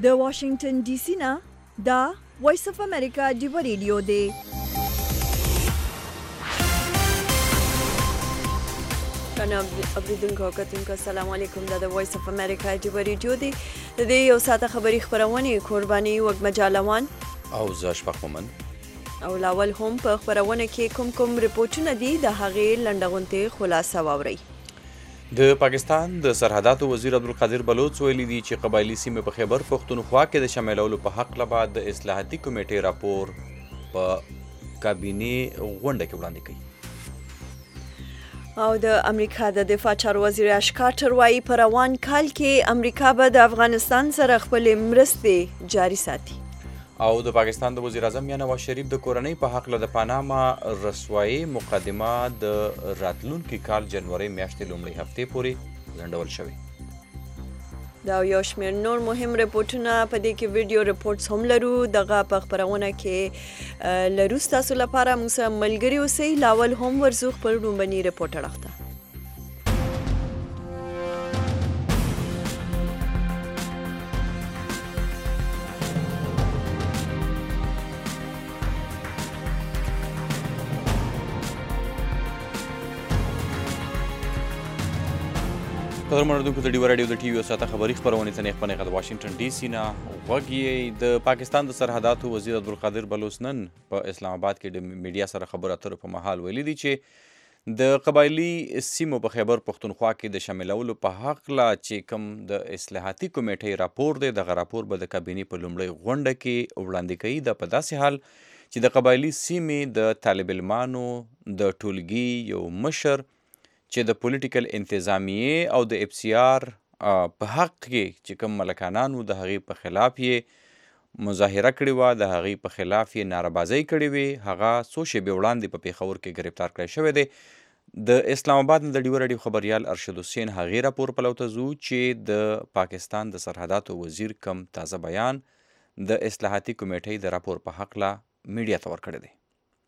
د واشنگټن ډي سي نه دا وایس اف امریکا ډیو ریډیو دی. اوریدونکو کتونکو السلام علیکم. دا د وایس اف امریکا ډیو ریډیو دی. د دې یو ساعته خبري خبرونه قرباني وګ مجالوان او زاشفق مومن او لاول هم په خبرونه کې کوم رپورټونه دي د هغې لنډغونته خلاصه واوري. د پاکستان د سرحداتو وزیر عبدالقادر بلوچ ویلي دي چې قبایلی سیمې په خیبر پښتونخوا کې د شاملولو په حق له د اصلاحاتي کمیټې راپور په کابینې غونډه کې وړاندې کړي. او د امریکا د دفاع چارو وزیر اش کارټر وايي په روان کال کې امریکا به د افغانستان سره خپل مرستې جاري ساتي. او د پاکستان د وزیر اعظم نواز شریف د کورنۍ په حق له د پاناما رسوایی مقدمه د راتلونکي کال جنوري میاشتې لومړۍ هفتې پورې ځنډول شوې. دا یو شمېر نور مهم رپورټونه په دې کې ویډیو رپورټس هم لرو. دغه په خبرونه کې لرو ستاسو لپاره موږ سره ملګري اوسئ. لاول هم ورزو خپل لومړني رپورټ اړخته. قدرمنو د ډیو رادیو د ټي وي ساته خبري خبرونه ته نه د واشنگټن ډي سي نه وګړي د پاکستان د سرحداتو وزیر عبدالقادر بلوچ نن په اسلام آباد کې د میډیا سره خبرو اترو په محل ویلي دي چې د قبایلی سیمو په خیبر پښتونخوا کې د شاملولو په حق لا چې کوم د اصلاحاتي کمیټې راپور دی دغه راپور به د کابینې په لومړۍ غونډه کې وړاندې کوي. د په داسې حال چې د قبایلی سیمې د طالب علمانو د ټولګي یو مشر چې د پولیټیکل انتظامیې او د اف سی آر په حق کې چې کوم ملکانانو د هغې په خلاف یې مظاهره کړې وه د هغې په خلاف یې ناربازۍ کړې وې هغه څو شېبې وړاندې په پېښور کې ګرفتار کړی شوی دی. د اسلام آباد نه د ډیو راډیو خبریال ارشد حسین هغې راپور پلو ته ځو چې د پاکستان د سرحداتو وزیر کم تازه بیان د اصلاحاتي کمیټې د راپور په حق لا میډیا ته ورکړی دی.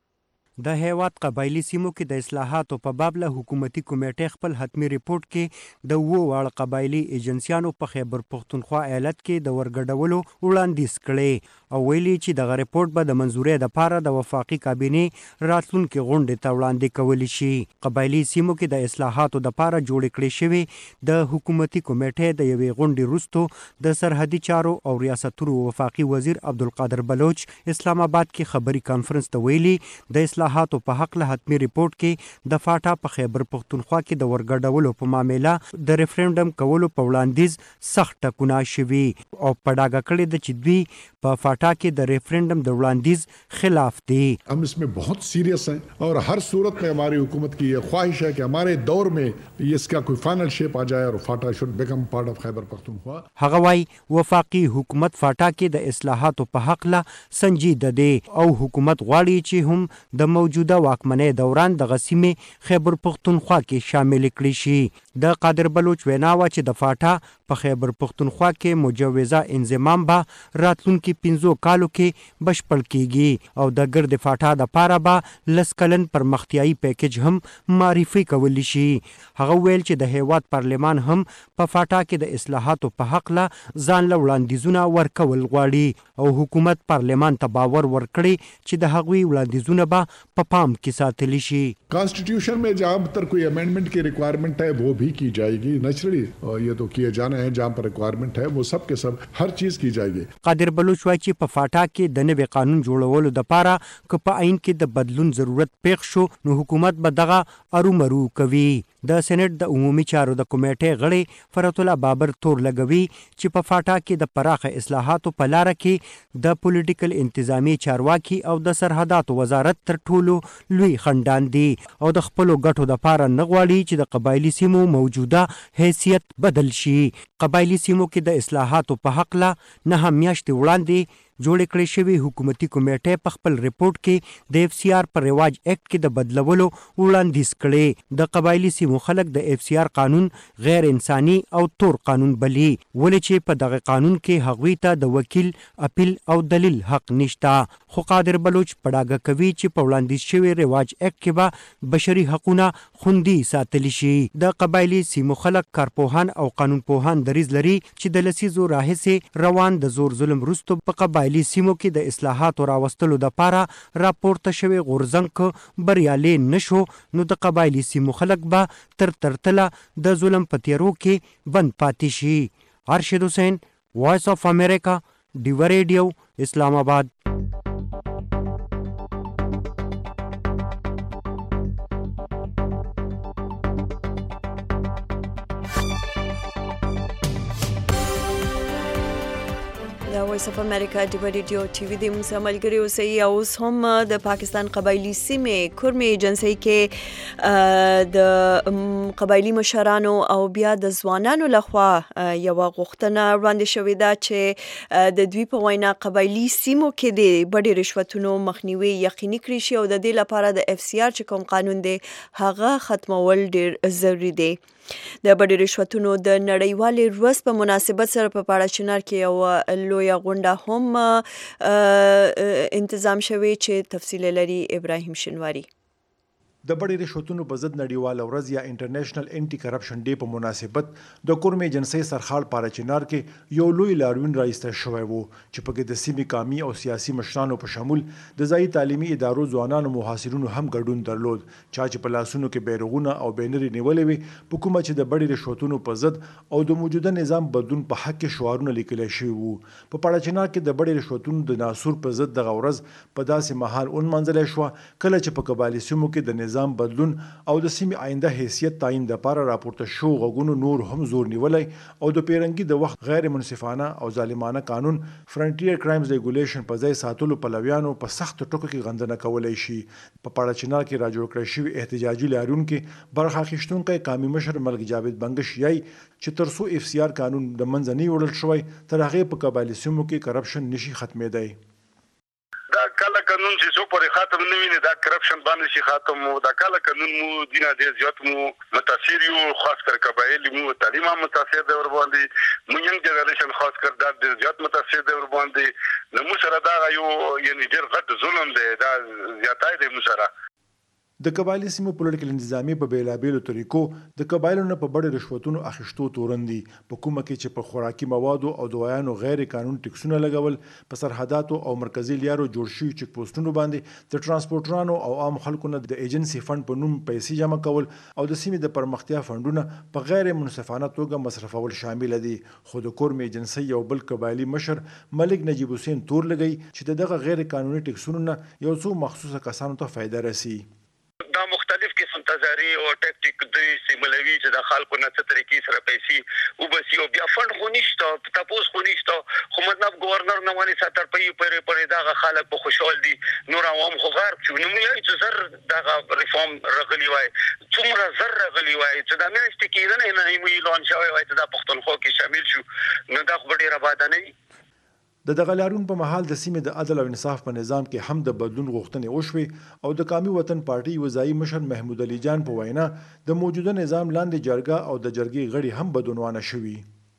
د هیواد قبایلی سیمو کې د اصلاحاتو په باب له حکومتي کمیټې خپل حتمی ریپورت کې د واړه قبایلی ایجنسیانو په خیبر پښتونخوا ایالت کې د ورګډولو وړاندیز کړي او ویلي چې دغه ریپورت به د منظورۍ لپاره د وفاقي کابینې راتلونکي غونډې ته وړاندې کولی شي. قبایلی سیمو کې د اصلاحاتو لپاره جوړې کړې شوې د حکومتي کمیټې د یوې غونډې وروسته د سرحدي چارو او ریاستونو وفاقي وزیر عبدالقادر بلوچ اسلام آباد کې خبري کانفرنس ته ویلي د اصلاحاتو په حق له حتمی ریپورت کې د فاټا په خیبر پښتونخوا کې د ورګډولو په معامله د ریفرنډم کولو په وړاندیز سخت ټکونه شوي او په ډاګه کړې ده چې دوی په فاټا کې د ریفرنډم د وړاندیز خلاف دي. हम इसमें बहुत सीरियस हैं और हर सूरत में हमारी हुकूमत की ये ख्वाहिश है कि हमारे दौर में इसका कोई फाइनल शेप आ जाए और FATA should become part of Khyber Pakhtunkhwa. هغه وايي وفاقي حکومت فاټا کې د اصلاحاتو په حق لا سنجیده دي او حکومت غواړي چې هم د موجوده واکمنۍ دوران د غسیمې خیبر پښتونخوا کې شامل کړي شي. د قادر بلوچ ویناوه چې د فاټا په خیبر پښتونخوا کې مجوزه انضمام به راتلونکي 15 کالو کې بشپړ کیږي او د ګرد فاټا د پاره به لس کلن پرمختیايي پیکج هم معرفي کولی شي. هغه ویل چې د هیواد پارلمان هم په فاټا کې د اصلاحاتو په حق لا ځان له وړاندیزونه ورکول غواړي او حکومت پارلمان ته باور ورکړي چې د هغوی وړاندیزونه به په پام کې ساتلی شي. Constitution में जहाँ तक कोई अमेंडमेंट की रिक्वायरमेंट है वो भी की जाएगी. नेचुरली ये तो किए जाने हैं जहाँ पर रिक्वायरमेंट है वो सब के सब हर चीज की जाएगी. قادر بلوچ وايي چې په فاټا کې د نوي قانون جوړولو لپاره که په عین کې د بدلون ضرورت پیښ شو نو حکومت به دغه ارومرو کوي. د سېنات د عمومي چارو د کمیټې غړي فرات الله بابر تور لګوي چې په فاټا کې د پراخه اصلاحاتو په لار کې د پولیټیکل انتظامی چارواکي او د سرحداتو وزارت تر ټولو لوی خندان دي او د خپلو ګټو لپاره نه غواړي چې د قبایلی سیمو موجوده حیثیت بدل شي. قبایلی سیمو کې د اصلاحاتو په حق لا نه میاشتې وړاندې جوړ کړی شوی حکومتي کمیټې په خپل ریپورت کې د اف سی آر پر رواج اکټ کې د بدلولو وړاندیز کړي. د قبایلی سیمو خلک د اف سی آر قانون غیر انساني او تور قانون بلی، ولې چې په دغه قانون کې هغوی ته د وکیل، اپیل او دلیل حق نشته. خو قادر بلوچ په ډاګه کوي چې په وړاندیز شوی رواج اکټ کې به بشري حقونه خوندي ساتلی شي. د قبایلی سیمو خلک کارپوهان او قانون پوهان دریځ لري چې د لسیزو راهیسې روان د زور ظلم وروسته په قبایلی سیمو کې د اصلاحاتو راوستلو دپاره راپورته شوی غورځنګ بریالی نشو، نو د قبایلی سیمو خلک به تر تله د ظلم په تیرو کې بند پاتې شي. ارشد حسین، وائس آف امریکا، ډیوه ریډیو، اسلام آباد. د وایس اف امریکا ډیوه ریډیو ټي وي د موږ ملګري اوسئ. اوس هم د پاکستان قبایلی سیمې کورمې ایجنسۍ کې د قبایلی مشرانو او بیا د ځوانانو لخوا یوه غوښتنه وړاندې شوې ده چې د دوی په وینا قبایلی سیمو کې د بډې رشوتونو مخنیوي یقیني کړي شي او د دې لپاره د اف سی آر چې کوم قانون دی هغه ختمول ډیر ضروري دی. د بډې رشوتونو د نړیوالې ورځ په مناسبت سره په پاړاچنار کې یو لویه غونډه هم انتظام شوې چې تفصیل لري ابراهیم شنواری. د بډې رشوتونو په ضد نړیواله ورځ یا انټرنیشنل انټي کرپشن ډے په مناسبت د کورمې ایجنسۍ سرحال پاړاچنار کې یو لوی لاریون رایسته شوی و چې پکې د سیمې قامي او سیاسي مشرانو په شمول د ځایي تعلیمي ادارو ځوانانو محاصرینو هم ګډون درلود. چا چې په لاسونو کې بیرغونه او بینرې نیولې وي په کومه چې د بډې رشوتونو په ضد او د موجوده نظام بدلون په حق کې شعارونه لیکلی شوي وو. په پاړاچنار کې د بډې رشوتونو د ناسور په ضد دغه ورځ په داسې مهال ونمانځلی شوه کله چې په قبایلي سیمو کې د نظام بدلون او د سیمې آینده حیثیت تعیین لپاره راپورته شو غږونو نور هم زور نیولی او د پیرنګي د وخت غیر منصفانه او ظالمانه قانون فرنټیر کرایمز ریګولیشن په ځای ساتلو پلویانو په سخت ټکو کې غندنه کولی شي. په پاړاچنار کې راجوړ کړی شوي احتجاجي لاریون کې برخه اخیستونکی قامي مشر ملک جاوید بنګش یای چې تر څو اف سی آر قانون د منځه نه وړل شوی تر هغې په قبایلي سیمو کې کرپشن نشي ختمېدی. دا کله قانون چې څو پورې ختم نه وي دا کرپشن باندې شي ختم مو دا کله قانون مو دینه ډېر زیات مو متاثر یو خاص کر قبایل مو تعلیم هم متاثر دی ور باندې مو ینګ جنریشن خاص کر دا ډېر زیات متاثر دی ور باندې نو مو سره دا یو یعنی ډېر غټ ظلم دی دا زیاتای دی مو سره. د قبایلي سیمو پولیټیکل انتظامیې په بیلابیلو طریقو د قبایلو نه په بډې رشوتونو اخیستو تورن دي، په کومه کې چې په خوراکي موادو او دوايانو غیر قانون ټکسونه لګول، په سرحداتو او مرکزي لیارو جوړ شوي چک پوسټونو باندې د ترانسپورټرانو او عام خلکو نه د ایجنسي فند په نوم پیسې جمع کول او د سیمې د پرمختیا فندونه په غیر منصفانه توګه مصرفول شامل دي. خو د کورمې ایجنسۍ یو بل قبایلي مشر ملک نجیب حسین تور لګی چې دغه غیر قانوني ټکسونو نه یو څو مخصوصه کسانو ته فایده رسي. دا مختلف قسم تزاری او ټیکټیک دوی سیملوي چې د خلکو نه څه طریقې سره پیسې وبسي او بیا فند خو نشته تاسو خو نشته خو مطلب گورنر نه واني ساتر په دا خلک په خوشحال دي نور عوام خو غرب شو نو موږ چې زر دا ریفارم رغلی وای څومره زر رغلی وای چې دا مېشت کېدنه نه موږ اعلان شوی وای چې دا پښتونخوا کې شامل شو نو دا خو ډیره آباد نه وي. د دغه لاریون په مهال د سیمې د عدل او انصاف په نظام کې هم د بدلون غوښتنې وشوې او د قومي وطن پارټي وزایي مشر محمود علي جان په وینا د موجوده نظام لاندې جرګه او د جرګې غړي هم بدعنوانه شوي.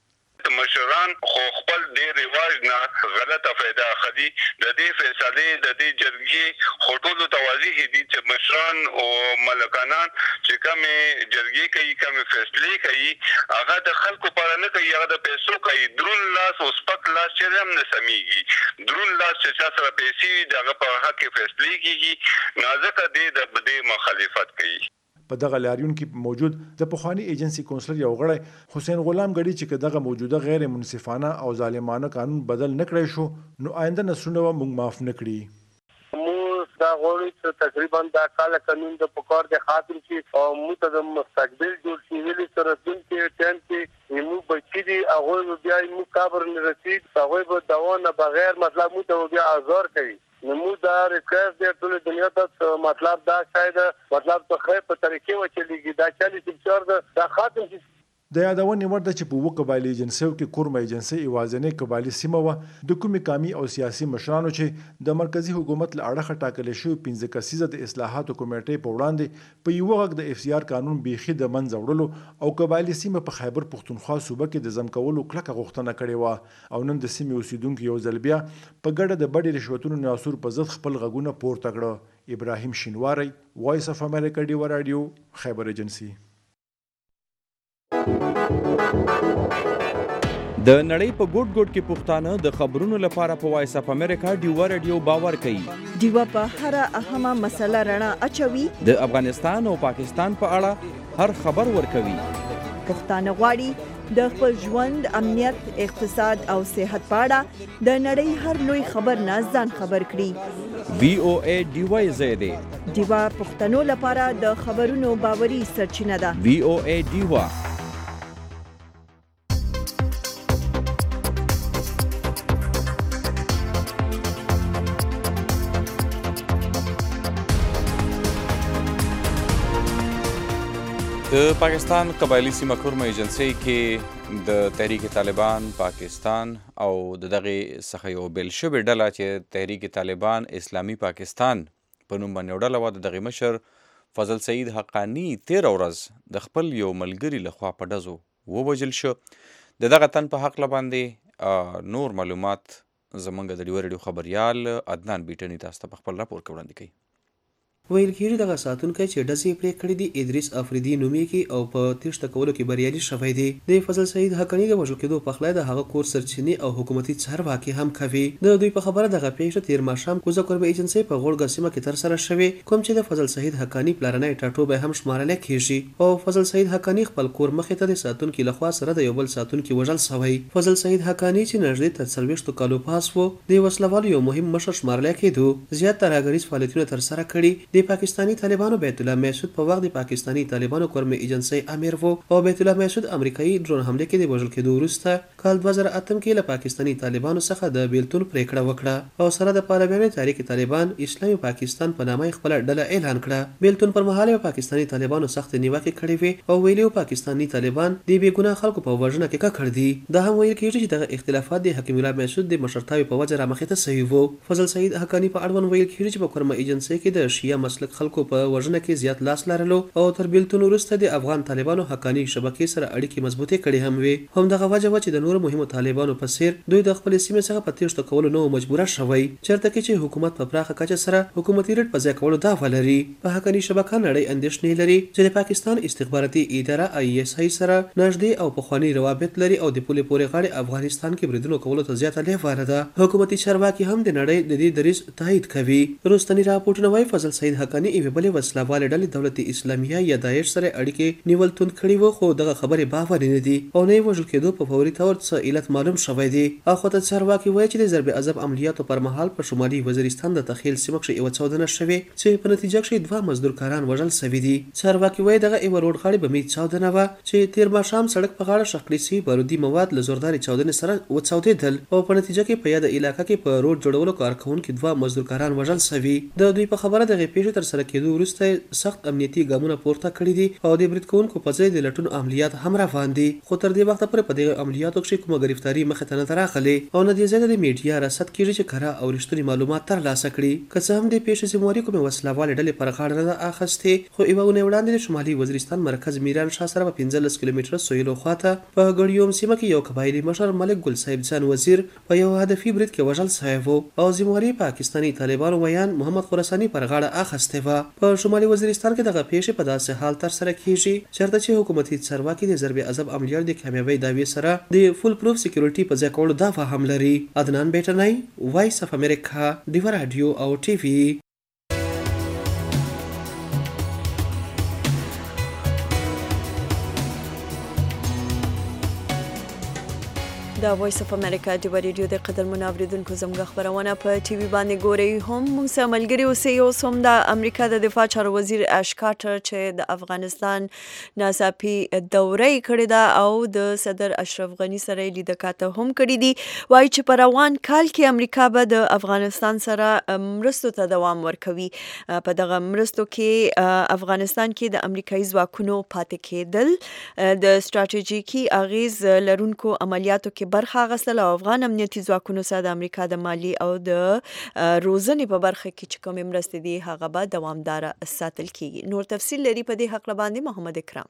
مشران خو خپل د رواج نه غلطه فائدہ اخلي د دې فیصله د دې جرګې خټولو توازیح دي چې مشران او ملکانان چې کوم جرګې کوي کوم فیصله کوي هغه د خلکو پر نه کوي هغه د پیسو کوي درون لاس او سپک لاس چې هم نه سميږي درون لاس چې سره پیسې دغه په حق کې فیصله کیږي نازکه د مخالفت کوي. په دغه لاریون کې موجود د پخوانی ایجنسی کونسلر یو غړی حسین غلام غړي چې دغه موجوده غیر منصفانه او ظالمانه قانون بدل نکړی شو نو آینده نسلونه موږ معاف نکړي. مو دا غوړي چې تقریبا دا کال قانون د پکار د خاطر چې او مو ته د مستقبل جوړ شي ویلي سره چې ټیم کې مو بچی دي هغه بیا مو کابر نه رسید هغه به دوا نه بغیر مطلب مو ته بیا آزار کوي نمو دا ریکوست دی ټول دنیا ته مطلب دا شاید مطلب ته خیر په طریقې و چې لګي دا چالي چې دا خاتم د یادونې وړ ده چې په 7 قبایلي ایجنسیو کې کورم ایجنسۍ یوازینۍ قبایلي سیمه وه د کومې قامي او سیاسي مشرانو چې د مرکزي حکومت له اړخه ټاکلې شوې 15 کسیزه د اصلاحاتو کمیټې په وړاندې په یوه غږ د FCR قانون بیخي د منځه وړلو او قبایلي سیمه په خیبر پښتونخوا صوبه کې د ضم کولو کلکه غوښتنه کړې وه او نن د سیمې اوسیدونکو یو ځل بیا په ګډه د بډې رشوتونو ناسور په ضد خپل غږونه پورته کړه. ابراهیم شینواری، وایس اف امریکا ډیوه رادیو، خیبر ایجنسي. د نړۍ په ګوټ ګوټ کې پښتانه د خبرونو لپاره په وایس اف امریکا ډیوه رادیو باور کوي. ډیوه په هر اهمه مسله رڼا اچوي. د افغانستان او پاکستان په اړه هر خبر ورکوي. پښتانه غواړي د خپل ژوند، امنیت، اقتصاد او صحت په اړه د نړۍ هر لوی خبر نه ځان خبر کړي. VOA ډیوه زیاده ډیوه پښتنو لپاره د خبرونو باوري سرچینه ده. VOA ډیوه. د پاکستان قبایلی سیمه کورم ایجنسۍ کې د تحریک طالبان پاکستان او دغه څخه یو بل شوې ډله چې تحریک طالبان اسلامي پاکستان په نوم باندې ډله وه، د دغه مشر فضل سعید حقانی 13 ورځ د خپل یو ملګري لخوا په ډزو ووژل شو. د دغه تن په حق باندې نور معلومات زمونږ د ډیوه رادیو خبریال عدنان بیټني تاسو ته په خپل راپور کې وړاندې کوي. ویل کېږي دغه ساتونکی چې ډزې پرې کړې دي ادریس افریدي نومیږي او په تیښته کولو کې بریالي شوی دی. د فضل سعید حقانی د وژل کېدو پخلی د هغه کور سرچینې او حکومتي چارواکي هم کوي. د دوی په خبره دغه پیښه تیر ماښام کوزه کورم ایجنسۍ په غوړګه سیمه کې ترسره شوې، کوم چې د فضل سعید حقانی پلرنی ټاټوبی هم شمارلی کېږي او فضل سعید حقانی خپل کور مخې ته د ساتونکي لخوا سره د یو بل ساتونکي وژل شوی. فضل سعید حقانی چې نږدې تر 40 کالو پاس و د وسلوالو یو مهم مشر شمارلی کېدو. زیات ترهګریز فعالیتونه ترسره کړي. د پاکستاني طالبانو بیت الله محسود په وخت د پاکستاني طالبانو کورم ایجنسۍ امیر وو او بیت الله محسود امریکایي ډرون حمله کې د وژل کېدو وروسته کال 2008 کې له پاکستاني طالبانو څخه د بیلتون پریکړه وکړه او سره د پارلماني تحریک طالبان اسلامي پاکستان په نامه خپل ډله اعلان کړه. بیلتون پر مهال پاکستاني طالبانو سخت نیوکه کړې وي او ویلي پاکستاني طالبان د بیګناه خلکو په وژنه کې ککړ دي. دا هم ویل کېږي چې دغه اختلافات د حکیم الله محسود د مشرتاوي په وجه رامخې ته سوي وو. فضل سعید حقانی په اړوند ویل کېږي چې په کورم ایجنسۍ کې د شیعه مسلک خلکو په وژنه کې زیات لاس لرلو او تر بیلتون وروسته د افغان طالبانو حقانی شبکې سره اړیکې مضبوطې کړې هم وي. همدغه وجه وه چې د نورو مهمو طالبانو په څیر دوی د خپلې سیمې څخه په تیښته کولو نه مجبوره شوی، چېرته کې چې حکومت په پراخه کچه سره حکومتي ریټ په ځای کولو دعوه لري. په حقانی شبکه نړۍ اندېښنې لري چې د پاکستان استخباراتي اداره ISI سره نږدې او پخواني روابط لري او د پولې پورې غاړې افغانستان کې بریدونو کولو ته زیاته لیواله ده. حکومتي چارواکي هم د نړۍ د دې دریځ تایید کوي. وروستني راپورټونه وایي فضل سعید حقانی یوې بلې وسلهوالې ډلې دولت اسلامیه یا داعش سره اړیکې نیول توند کړي وو، خو دغه خبرې باور نه دي او نه وژل کېدو په فوري تور څه علت معلوم شوی دی. اخوته چارواکي وایي چې د ضرب عذاب عملیاتو پر مهال په شمالي وزیرستان د تخیل سیمه کې یو چاودنه شوې چې په نتیجه کې 2 مزدور کاران وژل شوي دي. چارواکي وایي دغه یو روډ غاړې بمي چاودنه وه چې تیر ماښام سړک په غاړه شخړې سوي بارودي مواد له زورداري چاودنې سره وچاودېدل او په نتیجه کې په یاده علاقه کې په روډ جوړولو کارکوونکي 2 مزدور کاران وژل شوي. د دوی په خبره دغه پیښې تر سره کېدو وروسته سخت امنیتي ګامونه پورته کړي دي او د برید کوونکو په ځای د لټون عملیات هم روان دي، خو تر دې وخته پورې په دغه عملیاتو کې کومه ګرفتاري مخې ته نه راغلې او نه دې ځای د میډیا رصد کېږي چې کره او رښتوني معلومات ترلاسه کړي. که څه هم د پیښې ذمهواري کومې وسلهوالې ډلې پر غاړه نه ده اخیستې، خو یوه اونۍ وړاندې د شمالي وزیرستان مرکز میران شاه سره په 15 کیلومتره سویلو خواته په ګړیوم سیمه کې یو قبایلي مشر ملک ګل صاحب جان وزیر په یو هدفي برید کې وژل شوی و او ذمهواري پاکستاني طالبانو ویان محمد خراساني پر غاړه اخیستې وه. په شمالي وزیرستان کې دغه پیښې په داسې حال ترسره کیږي چېرته چې حکومتي چارواکي د ضرب عذاب عملیات د کامیابۍ دعوې سره د فول پروف سکیورټي په ځای کولو دعوه هم لري. عدنان بیټنی، وایس اف امریکا، ډیوه رادیو او ټي وي. د وایس اف امریکا د ریډیو د قدرمنو اوریدونکو زموږ خبرونه په ټي وي باندې ګورئ هم موږ سره ملګري اوسئ. اوس هم د امریکا د دفاع چارو وزیر اش کارټر چې د افغانستان ناڅاپي دوره یې کړې ده او د صدر اشرف غني سره یې لیدکاته هم کړي دي، وایي چې په روان کال کې امریکا به د افغانستان سره مرستو ته دوام ورکوي. په دغه مرستو کې افغانستان کې د امریکایي ځواکونو پاتې کېدل، د ستراتیژیکي اغیز لرونکو عملیاتو کې برخه اخیستل او افغان امنیتي ځواکونو سره د امریکا د مالی او د روزنې په برخه کې چې کومې مرستې دي هغه به دوامداره ساتل کیږي. نور تفصیل لري په دې حق باندې محمد اکرام.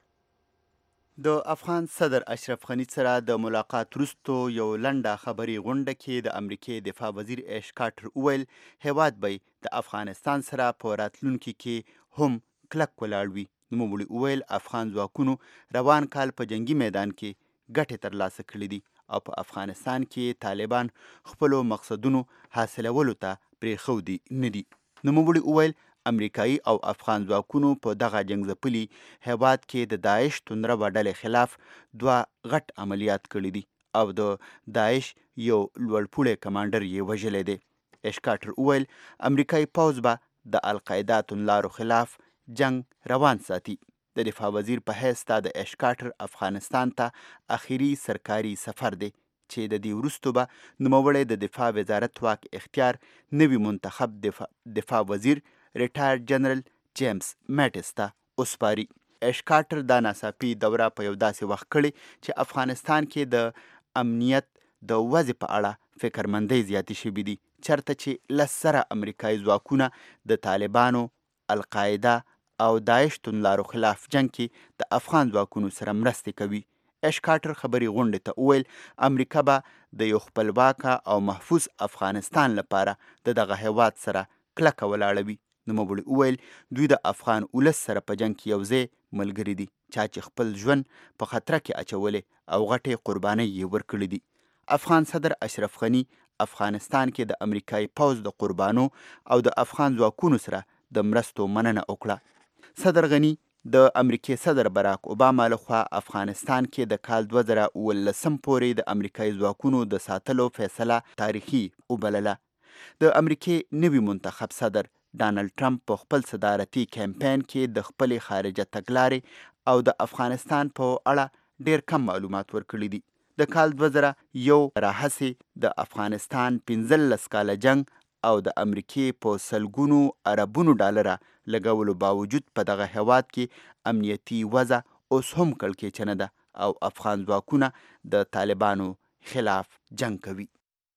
د افغان صدر اشرف غني سره د ملاقات وروسته یو لنډه خبري غونډه کې د امریکې دفاع وزیر اش کارټر وویل هیواد به د افغانستان سره په راتلونکي کې هم کلک ولاړ وي. نوموړي وویل افغان ځواکونو روان کال په جنگي میدان کې ګټې ترلاسه کړې دي او په افغانستان کې طالبان خپلو مقصدونو حاصلولو ته پرېښودي نه دي. نوموړي وویل امریکایي او افغان ځواکونو په دغه جنګ ځپلي هیواد کې د داعش توندروه ډلې خلاف 2 غټ عملیات کړي دي او د داعش یو لوړپوړی کمانډر یې وژلی دی. اش کارټر وویل امریکایي پوځ به د القاعده توندلارو خلاف جنگ روان ساتي. د دفاع وزیر په حیث تا د اش کارټر افغانستان ته اخیری سرکاري سفر دی چې د دې وروسته به نوموړی د دفاع وزارت واک اختیار نوي منتخب دفاع وزیر ریټایر جنرال جیمز میټس ته وسپاري. اش کارټر دا ناڅاپي دوره په یو داسې وخت کړې چې افغانستان کې د امنیت د وضع په اړه فکرمندۍ زیاتې شوي دي، چرته چې 10 امریکایي ځواکونه د طالبانو، القاعده او داعش توندلارو خلاف جنگ کې د افغان ځواکونو سره مرستې کوي. اش کارټر خبري غونډې ته وویل امریکا به د یو خپلواکه او محفوظ افغانستان لپاره د دغه هیواد سره کلکه ولاړه وي. نوموړي وویل دوی د افغان ولس سره په جنگ کې یو ځای ملګري دي چا چې خپل ژوند په خطر کې اچولی او غټې قربانۍ یې ورکړي دي. افغان صدر اشرف غني افغانستان کې د امریکایي پوځ د قربانو او د افغان ځواکونو سره د مرستو مننه وکړه. صدر غني د امریکې صدر براک اوباما لخوا افغانستان کې د کال 2019 پورې د امریکایي ځواکونو د ساتلو فیصله تاریخي وبلله. د امریکې نوي منتخب صدر ډانلډ ټرمپ په خپل صدارتي کمپاین کې د خپلې خارجه تګلارې او د افغانستان په اړه ډیر کم معلومات ورکړي دي. د کال 2001 راهیسې د افغانستان 15 کاله جنگ او د امریکې په سلګونو اربونو ډالره لګولو باوجود په دغه هیواد کې امنیتي وضع اوس هم کړکېچنه ده او افغان ځواکونه د طالبانو خلاف جنگ کوي.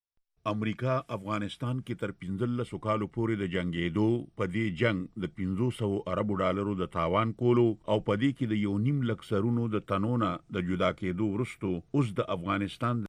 امریکا افغانستان کې تر 15 کالو پورې د جنگېدو په دې جنگ د 500 اربو ډالرو د تاوان کولو او په دې کې د 1.5 لک سرونو د تنونه د جدا کېدو وروسته اوس د افغانستان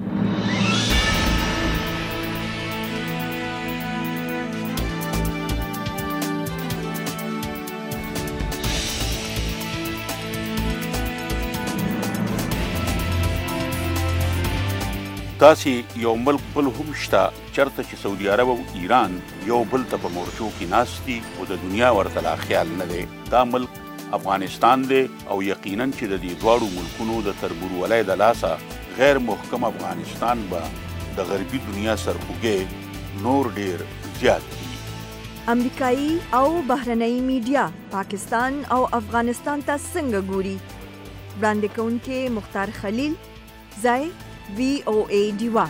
داسې یو ملک بل هم شته چرته چې سعودي عرب او ایران یو بل ته په مورچو کې ناست دي او د دنیا ورته لا خیال نه دی. دا ملک افغانستان دی او یقینا چې د دې دواړو ملکونو د تربورولۍ د لاسه غیر محکم افغانستان به د غربي دنیا سرخوږی نور ډیر زیات دي. امریکایي او بهرنۍ میډیا پاکستان او افغانستان ته څنګه ګوري؟ وړاندې کوونکې مختار خلیل، ځای VOA ډیوا.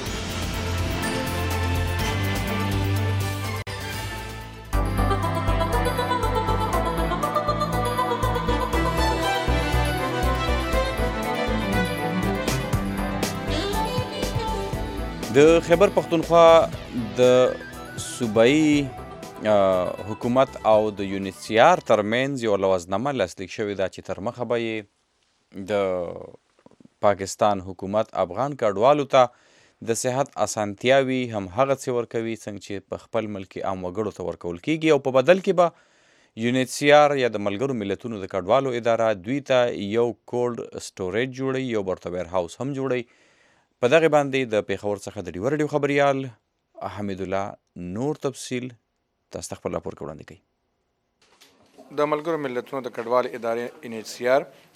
د خیبر پختونخوا د صوبایي حکومت او د یونیسیار ترمنځ یو لوزنامه لاسلیک شوې ده چې تر مخه به یې د پاکستان حکومت افغان کډوالو ته د صحت اسانتیاوي هم هغه څه ورکوي څنګه چې په خپل ملکي عام وګړو ته ورکول کیږي او په بدل کې به یونیسیار یا د ملګرو ملتونو د کډوالو اداره دوی ته یو کولډ سټوریج جوړوي، یو برته ویر هاوس هم جوړوي. په دغه باندې د پیښور څخه د ډیور ډیو خبريال حمید الله نور تفصیل تاسو خپل راپور وړاندې کوي. د ملګرو ملتونو د کډوال ادارې انیچسیار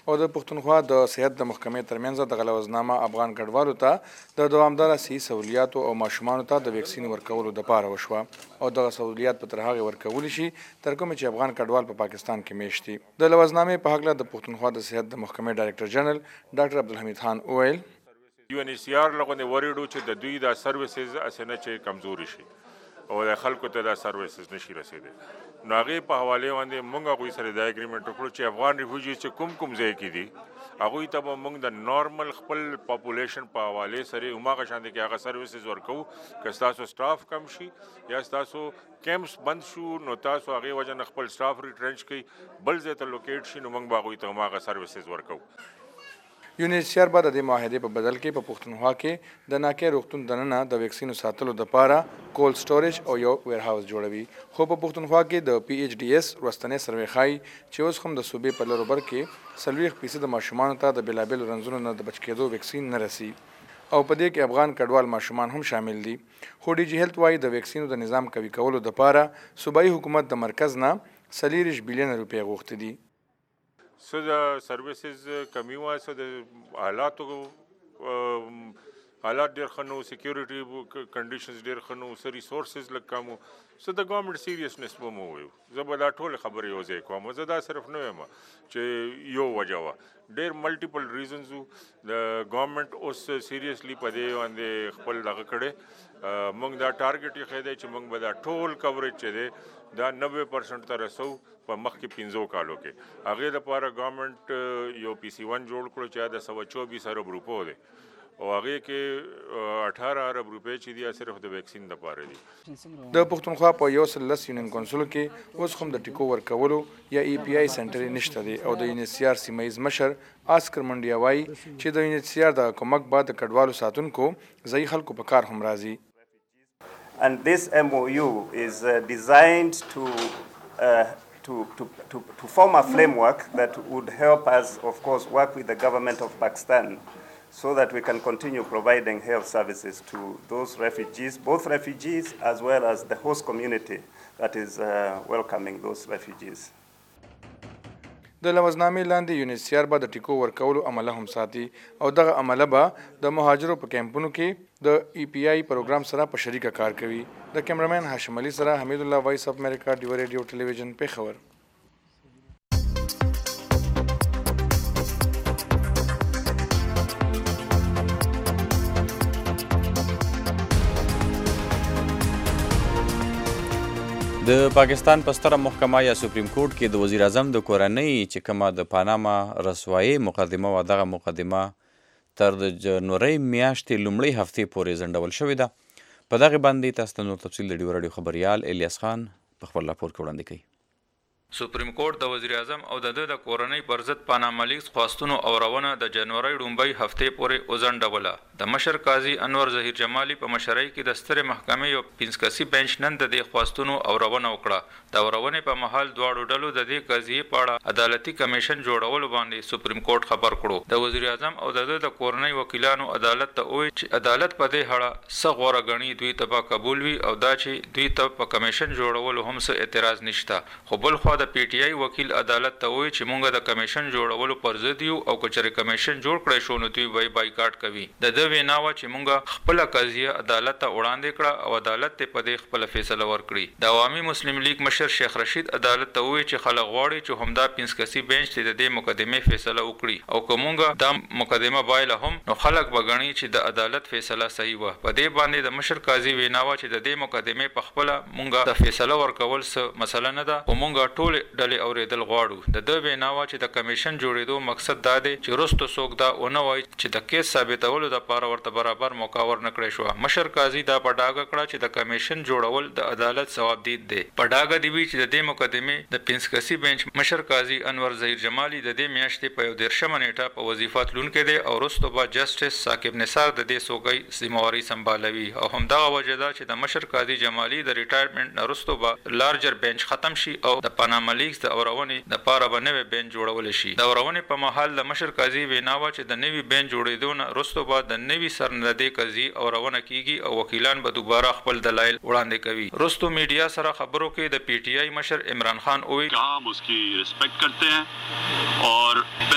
او د پښتونخوا د صحت د محکمې ترمنځ د غلوزنامه افغان کډوالو ته د دوامداره صحي سہولیاتو او ماشومانو ته د ویکسین ورکولو دپاره وشوه او دغه سہولیات په تر هغې ورکولی شي تر کومې چې افغان کډوال په پاکستان کې میشت دي. د لوزنامې په هکله د پښتونخوا د صحت د محکمې ډایرکټر جنرال ډاکټر عبدالحمید خان وویل UNHCR لغونې وریډو چې د دوی دا سروسز اسنه چې کمزوري شي او د خلکو ته دا سروسز نشي رسیدي. نو هغې په حواله باندې موږ هغوی سره دا اګریمنټ وکړو چې افغان ریفیوجیز چې کوم ځای کې دي هغوی ته به موږ د نارمل خپل پاپولیشن په حواله سره هماغه شان دي کې هغه سروسز ورکوو. که ستاسو سټاف کم شي یا ستاسو کیمپس بند شو نو تاسو هغې وجه نه خپل سټاف ریټرنچ کړئ بل ځای ته لوکیټ شي نو موږ به هغوی ته هماغه سروسز ورکوو. UNHCR به د دې معاهدې په بدل کې په پښتونخوا کې د ناکې روغتون دننه د ویکسینو ساتلو دپاره کولډ سټوریج او یو ویرهاوس جوړوي. خو په پښتونخوا کې د PHDS وروستنی سروې ښایي چې اوس هم د صوبې په لرو بر کې 40% ماشومانو ته د بېلابېلو رنځونو نه د بچ کېدو ویکسین نه رسي او په دې کې افغان کډوال ماشومان هم شامل دي. خو DG هیلث وایي د ویکسینو د نظام قوي کولو دپاره صوبایي حکومت د مرکز نه 40 بلیون روپۍ غوښتي دي. څه د سروسز کمی وه، څه د حالات ډېر ښه نو، سیکیورټي کنډیشنز ډېر ښه نو، څه ریسورسز لږ کم وو، څه د ګورنمنټ سیریسنس به مو وویو. زه به دا ټولې خبرې یو ځای کوم. زه دا صرف نه یم چې یو وجه وه، ډېر ملټیپل ریزنز وو. د ګورنمنټ اوس سیریسلی په دې باندې خپل دغه کړی. موږ دا ټارګټ یې ښی دی چې موږ به دا ټول کوریج چې دی دا 90% ته رسو په مخکې 15 کالو کې. هغې دپاره ګورنمنټ یو PC1 جوړ کړو چې د 124 ارب روپو دی او هغې کې 18 ارب روپۍ چې دي صرف د ویکسین دپاره دي. د پښتونخوا په 110 یونین کونسلو کې اوس هم د ټیکو ورکولو یا EPI سنټر نشته دی او د UNHCR سیمه ییز مشر آسکر منډیا وایي چې د UNHCR د کومک بعد د کډوالو ساتونکو ځایي خلکو په کار هم راځي. And this MOU is designed to form a framework that would help us, of course, work with the government of Pakistan so that we can continue providing health services to those refugees, both refugees as well as the host community that is welcoming those refugees. د لوزنامې لاندې UNHCR به د ټیکو ورکولو عمله هم ساتي او دغه عمله به د مهاجرو په کیمپونو کې د EPI پروګرام سره په شریکه کار کوي. د کیمرامین هاشم علي سره حمید الله، وایس اف امریکا، ډیو ریډیو ټلویزیون، پیښور. د پاکستان په ستره محکمه یا سپریم کورټ کې د وزیر اعظم د کورنۍ چې کومه د پاناما رسوایي مقدمه وه، دغه مقدمه تر د جنورۍ میاشتې لومړۍ هفتې پورې ځنډول شوې ده. په دغې باندې تاسو ته نور تفصیل د ډیو راډیو خبریال الیاس خان په خپل راپور کې وړاندې کوي. سپریم کورټ د وزیر اعظم او د کورنۍ پر ضد پاناما لیکس خواستونو اورونه د جنورۍ لومړۍ هفتې پورې وځنډوله. د مشر قاضي انور ظهیر جمالي په مشرۍ کې د سترې محکمې یو 15 کسي بنچ نن د دې خواستونو اورونه وکړه. د اورونې په مهال دواړو ډلو د دې قضیې په اړه عدالتي کمیشن جوړولو باندې سپریم کورټ خبر کړو. د وزیر اعظم او د کورنۍ وکیلانو عدالت ته وویل چې عدالت په دې اړه څه غوره ګڼي دوی ته به قبول وي او دا چې دوی ته په کمیشن جوړولو هم څه اعتراض نشته. خو بل خوا د PTI وکیل عدالت ته وایي چې مونږ د کمیشن جوړولو پر ضد یو او که چېرې کمیشن جوړ کړی شو نو دوی به بایکاټ کوي. د ده وینا وه چې مونږ خپله قضیه عدالت ته وړاندې کړه او عدالت ته په دې خپله فیصله ورکړي. د عوامي مسلم لیگ مشر شیخ رشید عدالت ته وایي چې خلک غواړي چې همدا 15 کسي بنچ ته د دې مقدمې فیصله وکړي او که مونږ دا مقدمه بایله هم نو خلک به ګڼي چې د عدالت فیصله صحیح وه. په دې باندې د مشر قاضي وینا وه چې د دې مقدمې په خپله مونږ د فیصله ورکول څه مسله نه ده او مونږ ټولې ډلې اورېدل غواړو. د ده وینا وه چې د کمیشن جوړېدو مقصد دا دی چې وروسته څوک دا ونه وایي چې د کیس ثابتولو دپاره ورته برابر موقع ورنه کړی شوه. مشر قاضي دا په ډاګه کړه چې د کمیشن جوړول د عدالت ثوابدید دی. په ډاګه دې وي چې د دې مقدمې د 15 کسي بنچ مشر قاضي انور ظهیر جمالي د دې میاشتې په 19 نیټه په وظیفه تلونکی دی او وروسته به جسټس ثاقب نثار د دې څوکۍ ذمهواري سمبالوي او همدغه وجه ده چې د مشر قاضي جمالي د ریټایرمنټ نه وروسته به لارجر بنچ ختم شي او د پاناما لیکس د اورونې دپاره به نوی بنچ جوړولی شي. د اورونې په مهال د مشر قاضي وینا وه چې د نوي بنچ جوړېدو نه وروسته به د نوي سر نه د دې قضیې اورونه کیږي او وکیلان به دوباره خپل دلایل وړاندې کوي. وروستو میډیا سره خبرو کې د PTI مشر عمران خان وویل हम उसकी रिस्पेक्ट करते हैं और पहले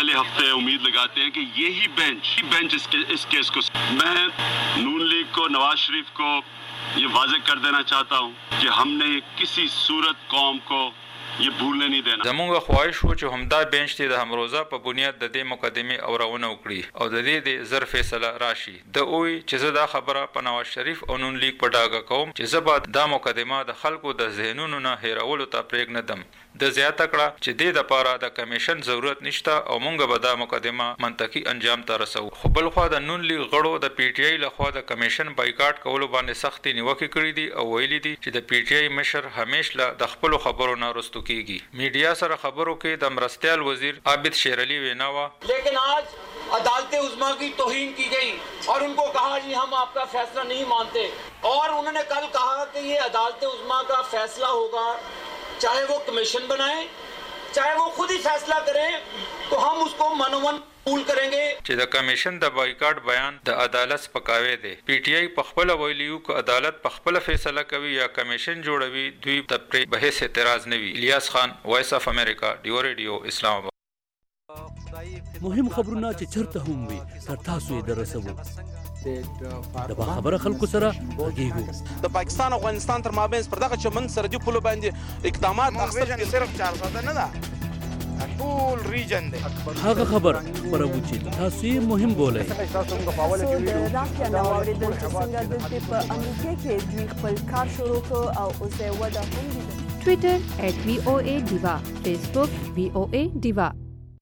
अगले हफ्ते उम्मीद लगाते हैं कि यही बेंच इस केस को, मैं नून लीग को, नवाज शरीफ को ये वाज़ेह कर देना चाहता हूँ कि हमने किसी सूरत कौम को ये भूलने नहीं देना. زمونږ خواهش و چې همدا بینچ ته د همروزه په بنیاد د دې مقدمې اورونه وکړي او د دې د زر فیصله راشي. د اوی چې زه دا خبره په نواز شریف او نون لیگ په ډاګه کوم چې زه به دا مقدمه د خلکو د ذهنونو نه هیرولو ته پرېږدم. د زیاته کړه چې دې دپاره د کمیشن ضرورت نشته او مونږ به دا مقدمه منطقي انجام ته رسو. خو بل خوا د نون لیگ غړو د پی ټی آی لخوا د کمیشن بایکاټ کولو باندې سختې نیوکې کړې دي او ویلي دي چې د پی ټی آی مشر همیشه د خپلو خبرو نه رستو کیږي. میډیا سره خبرو کې د مرستیال وزیر عابد شیر علي وینا وا لیکن آج عدالت عظما کی توہین کی گئی اور ان کو کہا جی ہم آپ کا فیصلہ نہیں مانتے اور انہوں نے کل کہا کہ یہ عدالت عظما کا فیصلہ ہوگا چاہے وہ کمیشن بنائیں چاہے وہ خود ہی فیصلہ کریں تو ہم اس کو منومن قبول کریں گے. چې د کمیشن د بایکاټ بیان د عدالت سپکاوی دی. پی ټی آی په خپل ویلیو ک عدالت په خپل فیصله کوي یا کمیشن جوړوي دوی د پرې بحث اعتراض نه وی. الیاس خان، وایس اف امریکا، ډیو ریډیو، اسلام آباد. مهم خبرونه چې چرته هم وي تر تاسو یې درسوو. د باخبره خلکو سره غږیږو. د پاکستان او افغانستان تر مابین پر دغه چمن سرحدي پولو باندې اقدامات اخیستل صرف 4 ساعته نه ده، ټول ریجن دی. هغه خبر خبرو چې تاسو یې مهم بولئ. د راکیا نو اوریدل چې څنګه د په امریکا کې دوی خپل کار شروع کړ او اوس یې وده هم دي. ټویټر @VOA Diva، فیسبوک VOA Diva.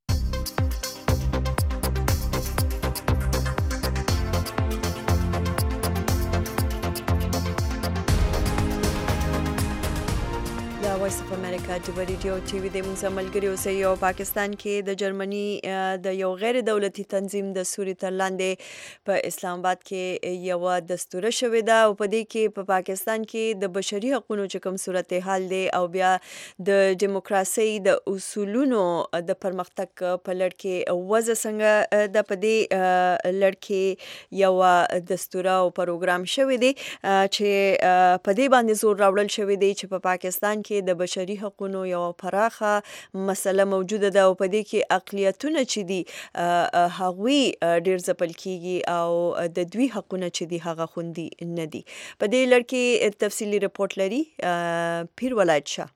وایس اف امریکا ډیو ریډیو ټي وي د موږ ملګری اوسئ. او پاکستان کې د جرمني د یو غیر دولتي تنظیم د سوري تر لاندې په اسلام آباد کې یو دستور شوې ده او په دې کې په پاکستان کې د بشري حقوقو چې کوم صورتحال دی او بیا د دیموکراسي د اصولونو د پرمختګ په لړ کې وضع څنګه د په دې لړ کې یو دستور او پروګرام شوی دی چې په دې باندې زور راوړل شوی دی چې په پاکستان کې د بشري حقوقو یو پراخه مسله موجوده ده او په دې کې اقلیتونه چې دي هغوی ډیر ځپل کیږي او د دوی حقونه چې دي هغه خوندي نه دي. په دې لړ کې تفصیلی رپورت لري پیر ولایت شاه.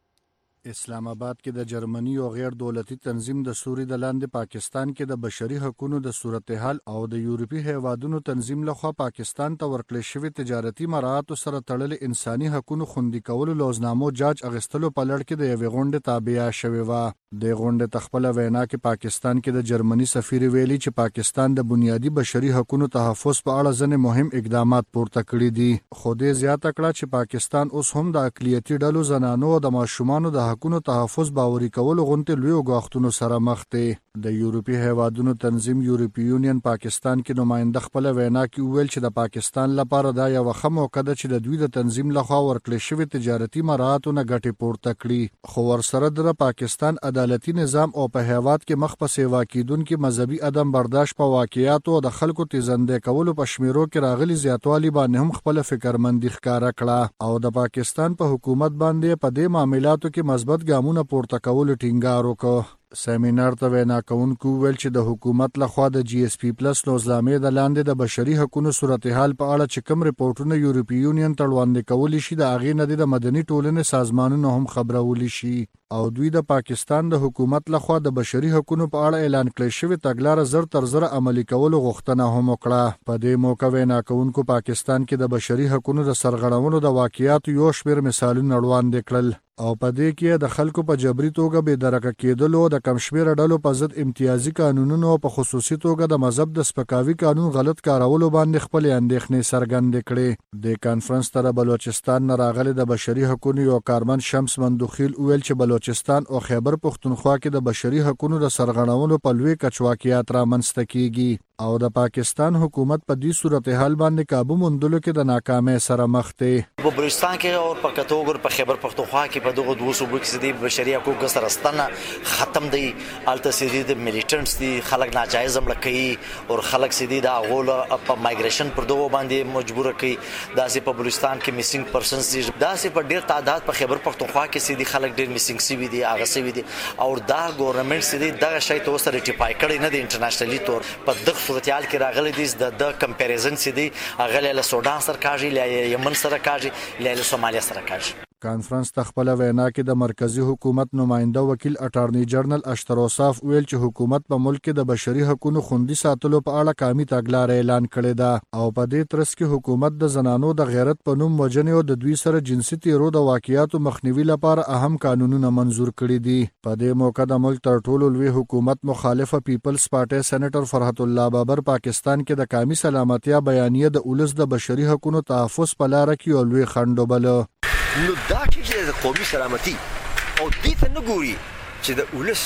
اسلام آباد کې د جرمني او غیر دولتي تنظیم د سوري د لاندې پاکستان کې د بشري حقوقو د صورتحال او د یورپی هیوادونو تنظیم لخوا پاکستان ته ورکړل شوی تجارتي مراعات سره تړل انساني حقوقو خوندي کولو لوزنامو جاج اغستلو په لړ کې د یوې غونډې تابع شوی و. د غونډې تخپل وینا کې پاکستان کې د جرمني سفیر ویلي چې پاکستان د بنیادی بشري حقوقو تحفظ په اړه ځنې مهم اقدامات پورته کړي دي. خو دې زیاته کړه چې پاکستان اوس هم د اقلیتي ډلو زنانو او د ماشومانو د حقوقو تحفظ باوري کولو غونډې لوی غوښتنو سره مخ دي. د یورپی هیوادونو تنظیم یورپی یونین پاکستان کې نماینده خپل وینا کې ویل چې د پاکستان لپاره دا یو ښه موقع ده چې د دوی د تنظیم لخوا ورکړل شوی تجارتي مراعاتونه ګټې پورته کړي. خو ورسره د پاکستان عدالتي نظام او په هیواد کې مخ په سیوا کیدونکو مذهبي عدم برداشت په واقعیاتو او د خلکو تیزنده کولو په شمیرو کې راغلي زیاتوالی باندې هم خپل فکرمندي ښکارا کړه او د پاکستان په حکومت باندې په دې معاملاتو کې مثبت ګامونه پورته کول ټینګار وکړ. سیمینار ته وینا کوونکو ویل چې د حکومت لخوا د جی اس پی پلس لوزنامې د لاندې د بشري حقوقو صورتحال په اړه چې کوم ریپورتونه یورپی یونین ته وړاندې کولی شي د هغې نه د مدني ټولنې سازمانونو هم خبرولي شي او دوی د پاکستان د حکومت لخوا د بشري حقوقو په اړه اعلان کړی شوی تګلاره زر تر زر عملي کولو غوښتنه هم وکړه. په دې موقع وینا کوونکو پاکستان کې د بشري حقوقو د سرغړونو د واقعیاتو یو شمېر مثالونه وړاندې کړل او په دې کې د خلکو په جبري توګه بې درکه کېدلو د کم شمېره ډلو په ضد امتیازي قانونونو په خصوصي توګه د مذهب د سپکاوي قانون غلط کارولو باندې خپل اندېښنې څرګندې کړې. د کانفرنس تر بلوچستان نه راغلي د بشري حقوقو یو کارمند شمس مندوخیل ویل چې بلوچستان او خیبر پښتونخوا کې د بشري حقوقو د سرغړونو په لوی کچواکیات رامنځته کیږي. او د پاکستان حکومت په دې صورتحال باندې قابو موندلو کې د ناکامۍ سره مخ دی. په بلوچستان کې او په کتوګر په خیبر پختونخوا کې په دغه دوه صوبو کې د بشري حقوقو سره ستنه ختم دی. الته سیدي د میلیټنټس دي، خلک ناجایز مړه کوي او خلک سیدي د غول په مایګریشن پر دغه باندې مجبور کوي. داسې په بلوچستان کې میسینګ پرسنز دي، داسې په ډیر تعداد په خیبر پختونخوا کې سیدي خلک ډیر میسینګ سوي دي، هغه سوي دي او دا ګورنمنت سیدي دغه شی ته اوس ریټیفای کړی نه دی انټرنیشنلی تور. په دغه صورتحال کې راغلي دي د کمپیریزن سیدي هغه له سودان سره کاږي، له یمن سره کاږي، له سومالیا سره کاږي. کانفرنس ته خپل وینا کې د مرکزی حکومت نماینده وکیل اټارنی جنرال اشتر اوصاف ویل چې حکومت په ملک کې د بشري حقوقو خوندي ساتلو په اړه قامي تګلارې اعلان کړې ده او په دې ترڅ کې حکومت د زنانو د غیرت په نوم وجنې او د دوی سره جنسي تیرو د واقعیاتو مخنیوي لپاره اهم قانونونه منزور کړي دي. په دې موقع د ملک تر ټولو لوی حکومت مخالفه پیپلز پارټي سېنیټر فرحت الله بابر پاکستان کې د قامي سلامتیا بیانیه د اولس د بشري حقوقو تحفظ په لار کې یو لوی خنډ وبله. نو دا چې د قومي سلامتي او دې ته نه ګوري چې د اولس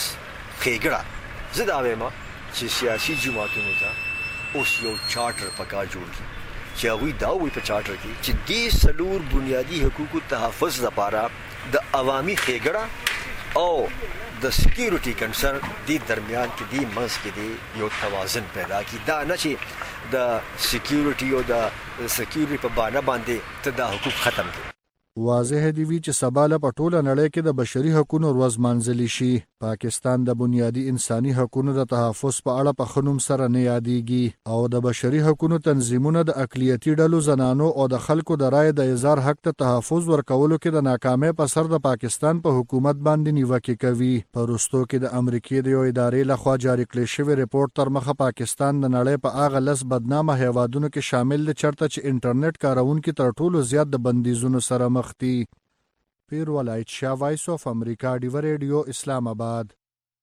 ښېګړه زه دا وایم چې سیاسي جماعتونو ته اوس یو چارټر پکار جوړ کړي چې هغوی دا وایي په چارټر کې چې دې څلور بنیادي حقوقو تحفظ لپاره د عوامي ښېګړه او د سکیورټي کنسرن دې درمیان کې دې منځ کې دې یو توازن پیدا کړي. دا نه چې د سکیورټي او د سکیورټي په بانه باندې ته دا حقوق ختم کړي. واضح دی وی چې سباله په ټوله نړۍ کې د بشري حقوقو ورځ مانځلي شي. پاکستان د بنیادی انساني حقوقو د تحفظ په اړه په خنوم سره نه یادېږي او د بشري حقوقو تنظیمونه د اقلیتي ډلو زنانو او د خلکو د رائے د اظهار حق ته تحفظ ورکولو کې د ناکامۍ په سر د پاکستان په حکومت باندې نیوکه کوي. په وروستو کې د امریکای د یو ادارې لخوا جاری کړی شوی ریپورت تر مخه پاکستان د نړۍ په هغه لس بدنامه هیوادونو کې شامل دی چرته چې انټرنیټ کارونکو تر ټولو زیات د بندیزونو سره مخ دي. پیر ولایت شاه، وایس اف امریکا، ډیو ریډیو، اسلام آباد.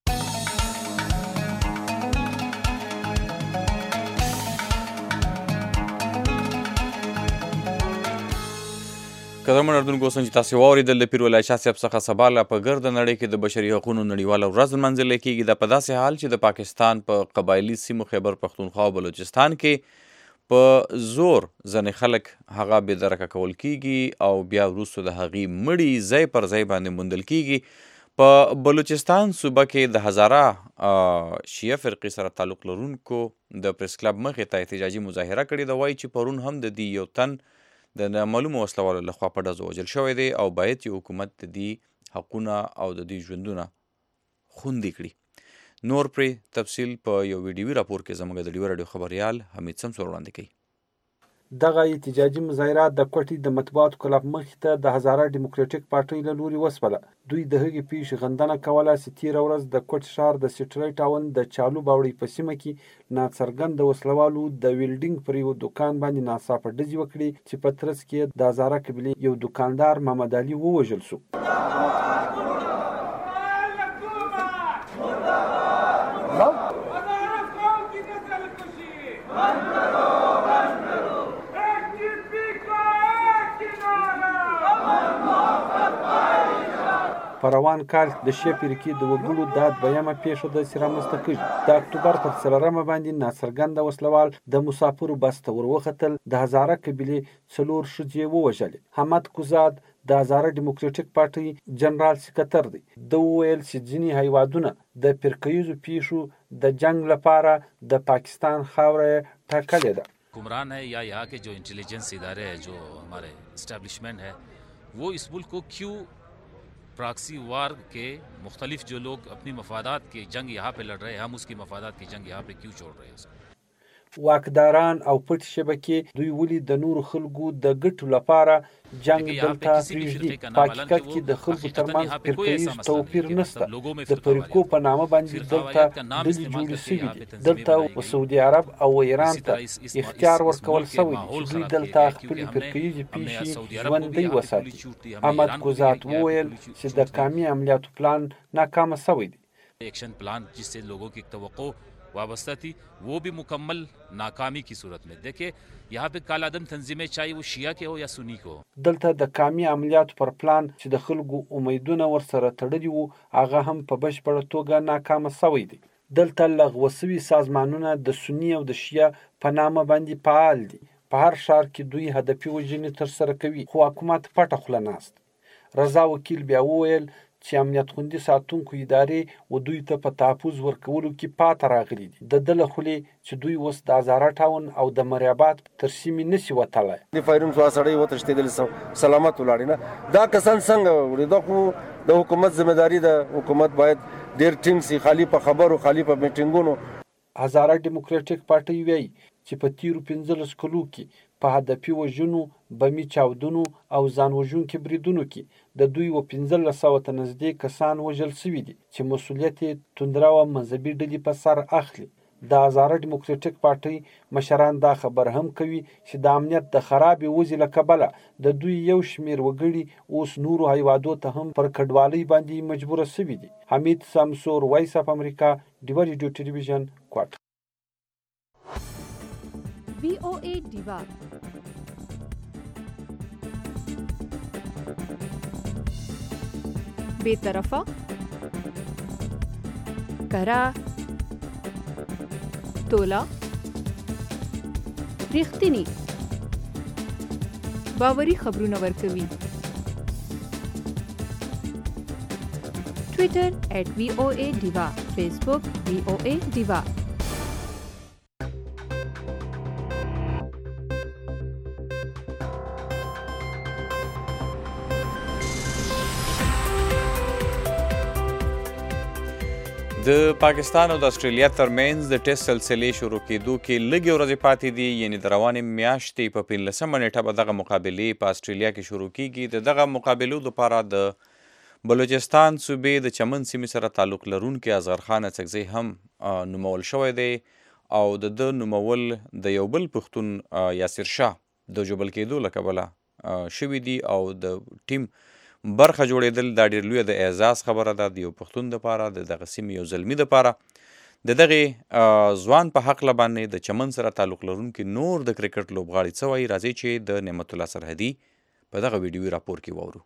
قدرمن اردوونکو چې تاسو واوریدل د پیر ولایت شاه صاحب څخه سباله په ګرد نړۍ کې د بشري حقوقو نړیواله ورځ لمانځل کېږي. دا په داسې حال چې د پاکستان په قبایلي سیمو خیبر پختونخوا او بلوچستان کې په زور ځنې خلک هغه بې درکه کول کېږي او بیا وروسته د هغې مړي ځای پر ځای باندې موندل کېږي. په بلوچستان صوبه کې د هزاره شیعه فرقې سره تعلق لرونکو د پریس کلب مخې ته احتجاجي مظاهره کړې ده. وایي چې پرون هم د دې یو تن د نامعلومو وسلوالو لخوا په ډزو وژل شوی دی او باید چې حکومت د دې حقونه او د دې ژوندونه خوندي کړي. نور پرې تفصیل په یو ویډیوي راپور کې زموږ د ډیو راډیو خبریال حمید سمسور وړاندې کوي. دغه احتجاجي مظاهرات د کوټې د مطبوعاتو کلب مخې ته د هزاره ډیموکراټیک پارټۍ له لوري وسپله. دوی د هغې پیښې غندنه کوله چې تېره ورځ د کوټ ښار د سټرای ټاون د چالو باوړۍ په سیمه کې ناڅرګنده وسلوالو د ویلډینګ پر یو دوکان باندې ناڅاپه ډزې وکړې چې په ترڅ کې د هزاره قبیلې یو دوکاندار محمد علي ووژل شو. په روان کال د شیعه فرقې د وګړو دا دویمه پیښه ده چې رامنځته کېږي. د اکتوبر پر 4 باندې ناڅرګنده وسلوال د مسافرو بس ته ور وختل، د هزاره قبیلې 4 ښځې ووژلې. حمد کوزاد د هزاره ډیموکراټیک پارټۍ جنرال سکرټر دی. ده وویل چې ځینې هیوادونه د فرقهیزو پیښو د جنگ لپاره د پاکستان خاوره ټاکلې ده. حکمران ہے یا यहाँ के जो इंटेलिजेंस इदारे हैं, जो हमारे इस्टेब्लिशमेंट है, वो इस मुल्क को क्यों प्राक्सी वार के मुख्तलिफ जो लोग अपनी मफादात की जंग यहाँ पे लड़ रहे हैं, हम उसकी मफादात की जंग यहाँ पे क्यों छोड़ रहे हैं? واکداران او پټ شبکې دوی ولې د نورو خلکو د ګټو لپاره جنگ دلته پرېږدي. په حقیقت کې د خلکو ترمنځ فرقهیز توپیر نشته. د فرقو په نامه باندې دلته ډلې جوړې شوي دي. دلته سعودي عرب او ایران ته اختیار ورکول شوی دی چې دوی دلته خپلې فرقهیزې پیښې ژوندۍ وساتي. احمد کوزات وویل چې د قومي عملیاتو پلان ناکامه شوی دی. ایکشن پلان جس سے لوگوں کی توقع وابستہ تھی وہ بھی مکمل ناکامی کی صورت میں. دیکھیں यहाँ पे کالعدم تنظیمیں چاہے وہ شیعه کې ہو یا سنی کو. دلته د قومي عملیاتو پر پلان چې د خلکو امیدونه ورسره تړلي وو هغه هم په بشپړه توګه ناکامه شوی دی. دلته لغوه سوي سازمانونه د سني او د شیعه په نامه باندې فعال دي. په هر ښار کې دوی هدفي وژنې ترسره کوي، خو حکومت پټه خوله ناست. رضا وکیل بیا وویل چې امنیت خوندي ساتونکو ادارې و دوی ته په تحفظ ورکولو کې پاته راغلي دي. د ده له خولې چې دوی اوس د هزاره ټاون او د مریاباد تر سیمې نشي وتلی. د فایرون څو سړی وتښتېدل سلامت ولاړې نه. دا کسان څنګه وړي؟ دا خو د حکومت ذمہداري ده. حکومت باید ډېر ټینګ سي، خالي په خبرو خالي په میټینګونو. هزاره ډیموکراټیک پارټۍ وایي چې په تیرو 15 کلو کې په هدفي وژنو، بمي چاودنو او ځان وژونکي بریدونو کې د دوی 1500 ته نږدې کسان وژل سوي دي چې مسؤلیت یې توندره او مذهبي ډلې په سر اخلي. د هزاره ډیموکراټیک پارټۍ مشران دا خبر هم کوي چې د امنیت د خرابې وضع له کبله د دوی یو شمېر وګړي اوس نورو هیوادو ته هم پر کډوالۍ باندې مجبوره سوي دي. حمید سمسور، وایس اف امریکا، ډیوا ریډیو ټلویزیون، کوټ. VOA ډیوا بے طرفه کرا تولا ریښتینی باوري خبرونه ورکوي. ټویټر @VOA ډیوا، فیسبوک VOA ډیوا. د پاکستان او د استرالیا ترمنځ د ټیسټ سلسلې شروع کېدو کې لږې ورځې پاتې دي، یعنې د روانې میاشتې په 15مه نیټه به دغه مقابلې په استرالیا کې شروع کېږي. د دغه مقابلو لپاره د بلوچستان صوبې د چمن سیمې سره تعلق لرونکی اصغر خان اڅکزی هم نومول شوی دی او د ده نومول د یو بل پښتون یاسر شاه د جوبل کېدو له کبله شوي دي او د ټیم برخه جوړېدل دا ډېر لویه د اعزاز خبره ده د یو پښتون دپاره، د دغه سیمې یو زلمي دپاره. د دغې ځوان په هکله باندې د چمن سره تعلق لرونکي نور د کرکټ لوبغاړي څه وایي، راځئ چې د نعمت الله سرحدي په دغه ویډیوي راپور کې واورو.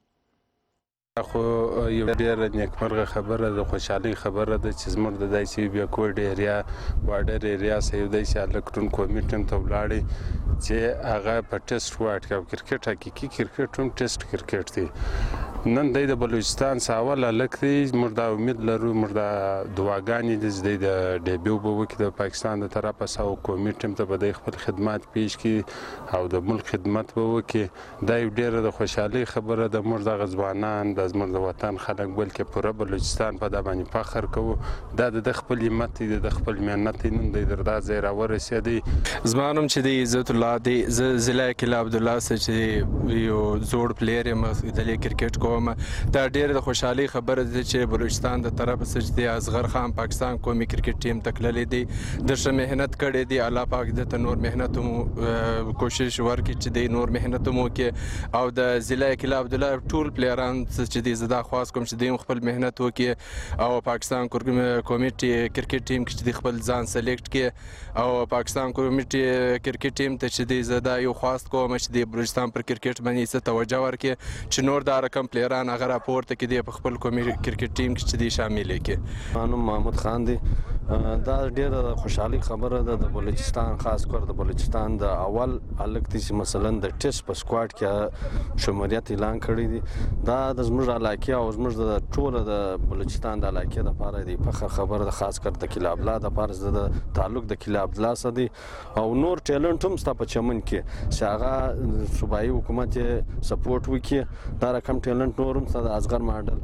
خو یو ډېره نیکمرغه خبره ده، خوشحالۍ خبره ده چې زموږ د داسې بیکورډ ایریا بارډر ایریا څخه یو داسې هلک روڼ قومي ټیم ته ولاړی چې هغه په ټیسټ وواډ کې او کرکټ حقیقي کرکټ هم ټیسټ کرکټ دی. نن دی د بلوچستان څخه اول هلک دی. موږ دا امید لرو، موږ دا دعاګانې دي چې دی د ډیبیو به وکړي د پاکستان د طرفه څخه او قومي ټیم ته به دی خپل خدمات پیش کړي او د ملک خدمت به وکړي. دا یو ډېره د خوشحالۍ خبره ده. موږ دغه ځوانان زموږ د وطن خلک بلکې پوره بلوچستان په دا باندې فخر کوو. دا د خپل همت دی، د خپل محنت دی. نن دی در دا ځای راورسېدی. زما نوم چې دی عزت الله دی. زه ضلع کلا عبدالله څخه چې یو زوړ پلیر یم، دلې کرکټ کوم. دا ډېره د خوشحالۍ خبره ده چې بلوچستان د طرفه څخه چې دی اصغر خان پاکستان قومي کرکټ ټیم ته تللی دی. د ښه محنت کړی دی. الله پاک ده ته نور محنت هم کوشش ورکړي چې دی نور محنت هم وکړي او د ضلع کلا عبدالله ټول پلیران چې دی زه دا خواست کوم چې دوی خپل محنت وکړي او پاکستان قومي کرکټ ټیم کې چې دی خپل ځان سلیکټ کړي او پاکستان قومي کرکټ ټیم ته چې دی زه دا یو خواست کوم چې دی بلوچستان پر کرکټ باندې څه توجه ورکړي چې نور دا رقم پلیران هغه راپورته کړي دی په خپل قومي کرکټ ټیم کې چې دی شامل کړي. ما نوم محمود خان دی. دا ډېره خوشحالي خبره ده د بلوچستان، خاص کر د بلوچستان د اول هلک دی چې مثلا د ټیسټ په سکواډ کې شمولیت اعلان کړی دی. دا د زموږ علاقې او زموږ د ټوله د بلوچستان د علاقې دپاره دی فخر خبره ده، خاص کر د کلا عبدالله دپاره زه د تعلق د کلا عبدالله سره دی او نور ټیلنټ هم ستا په چمن کې چې هغه صوبایي حکومت یې سپورټ وکړي. دا رقم ټیلنټ نور هم ستا د اصغر ماډل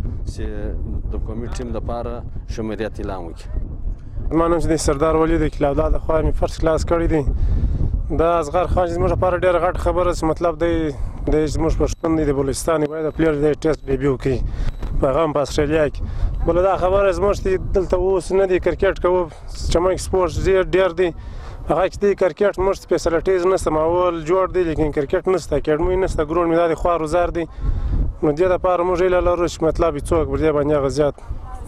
چې د قومي ټیم دپاره شمولیت اعلان وکړي. زما نوم چې دی سردار ولی د کلا عبدالله د خوا مې فرست کلاس کړی دی. دا اصغر خان چې زموږ لپاره ډېره غټه خبره چې مطلب دی زموږ پښتون دی د بلوچستان باید د پلیر دی ټیسټ ډیبیو کوي په هغه هم په استرالیا کې. بله دا خبره زموږ چې دلته اوس نه دی کرکټ کوو، چمن کې سپورټ ډېر دی. هغه چې دی کرکټ موږ فیسلټیز نشته، ماحول جوړ دی لیکن کرکټ نشته، اکیډمي نشته، ګراوند مې دا د خوار وزار دی. نو دې دپاره موږ هیله لرو چې مطلب څوک پر دې باندې هغه زیات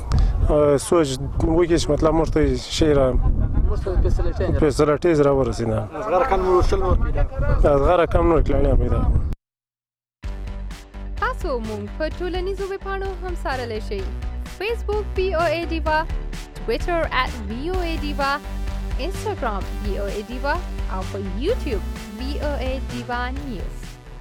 سوچ وکړي چې مطلب موږ ته شی را فیسلټیز راورسېده. اصغر خان مو شل نور پیدا اصغر کم نور کلانیان پیدا. تاسو مونږ په ټولنیزو ویبپاڼو هم سره لشئ. فیسبوک VOA ډیوا، Twitter @VOA Diva, Instagram VOA Diva او په YouTube VOA Diva News.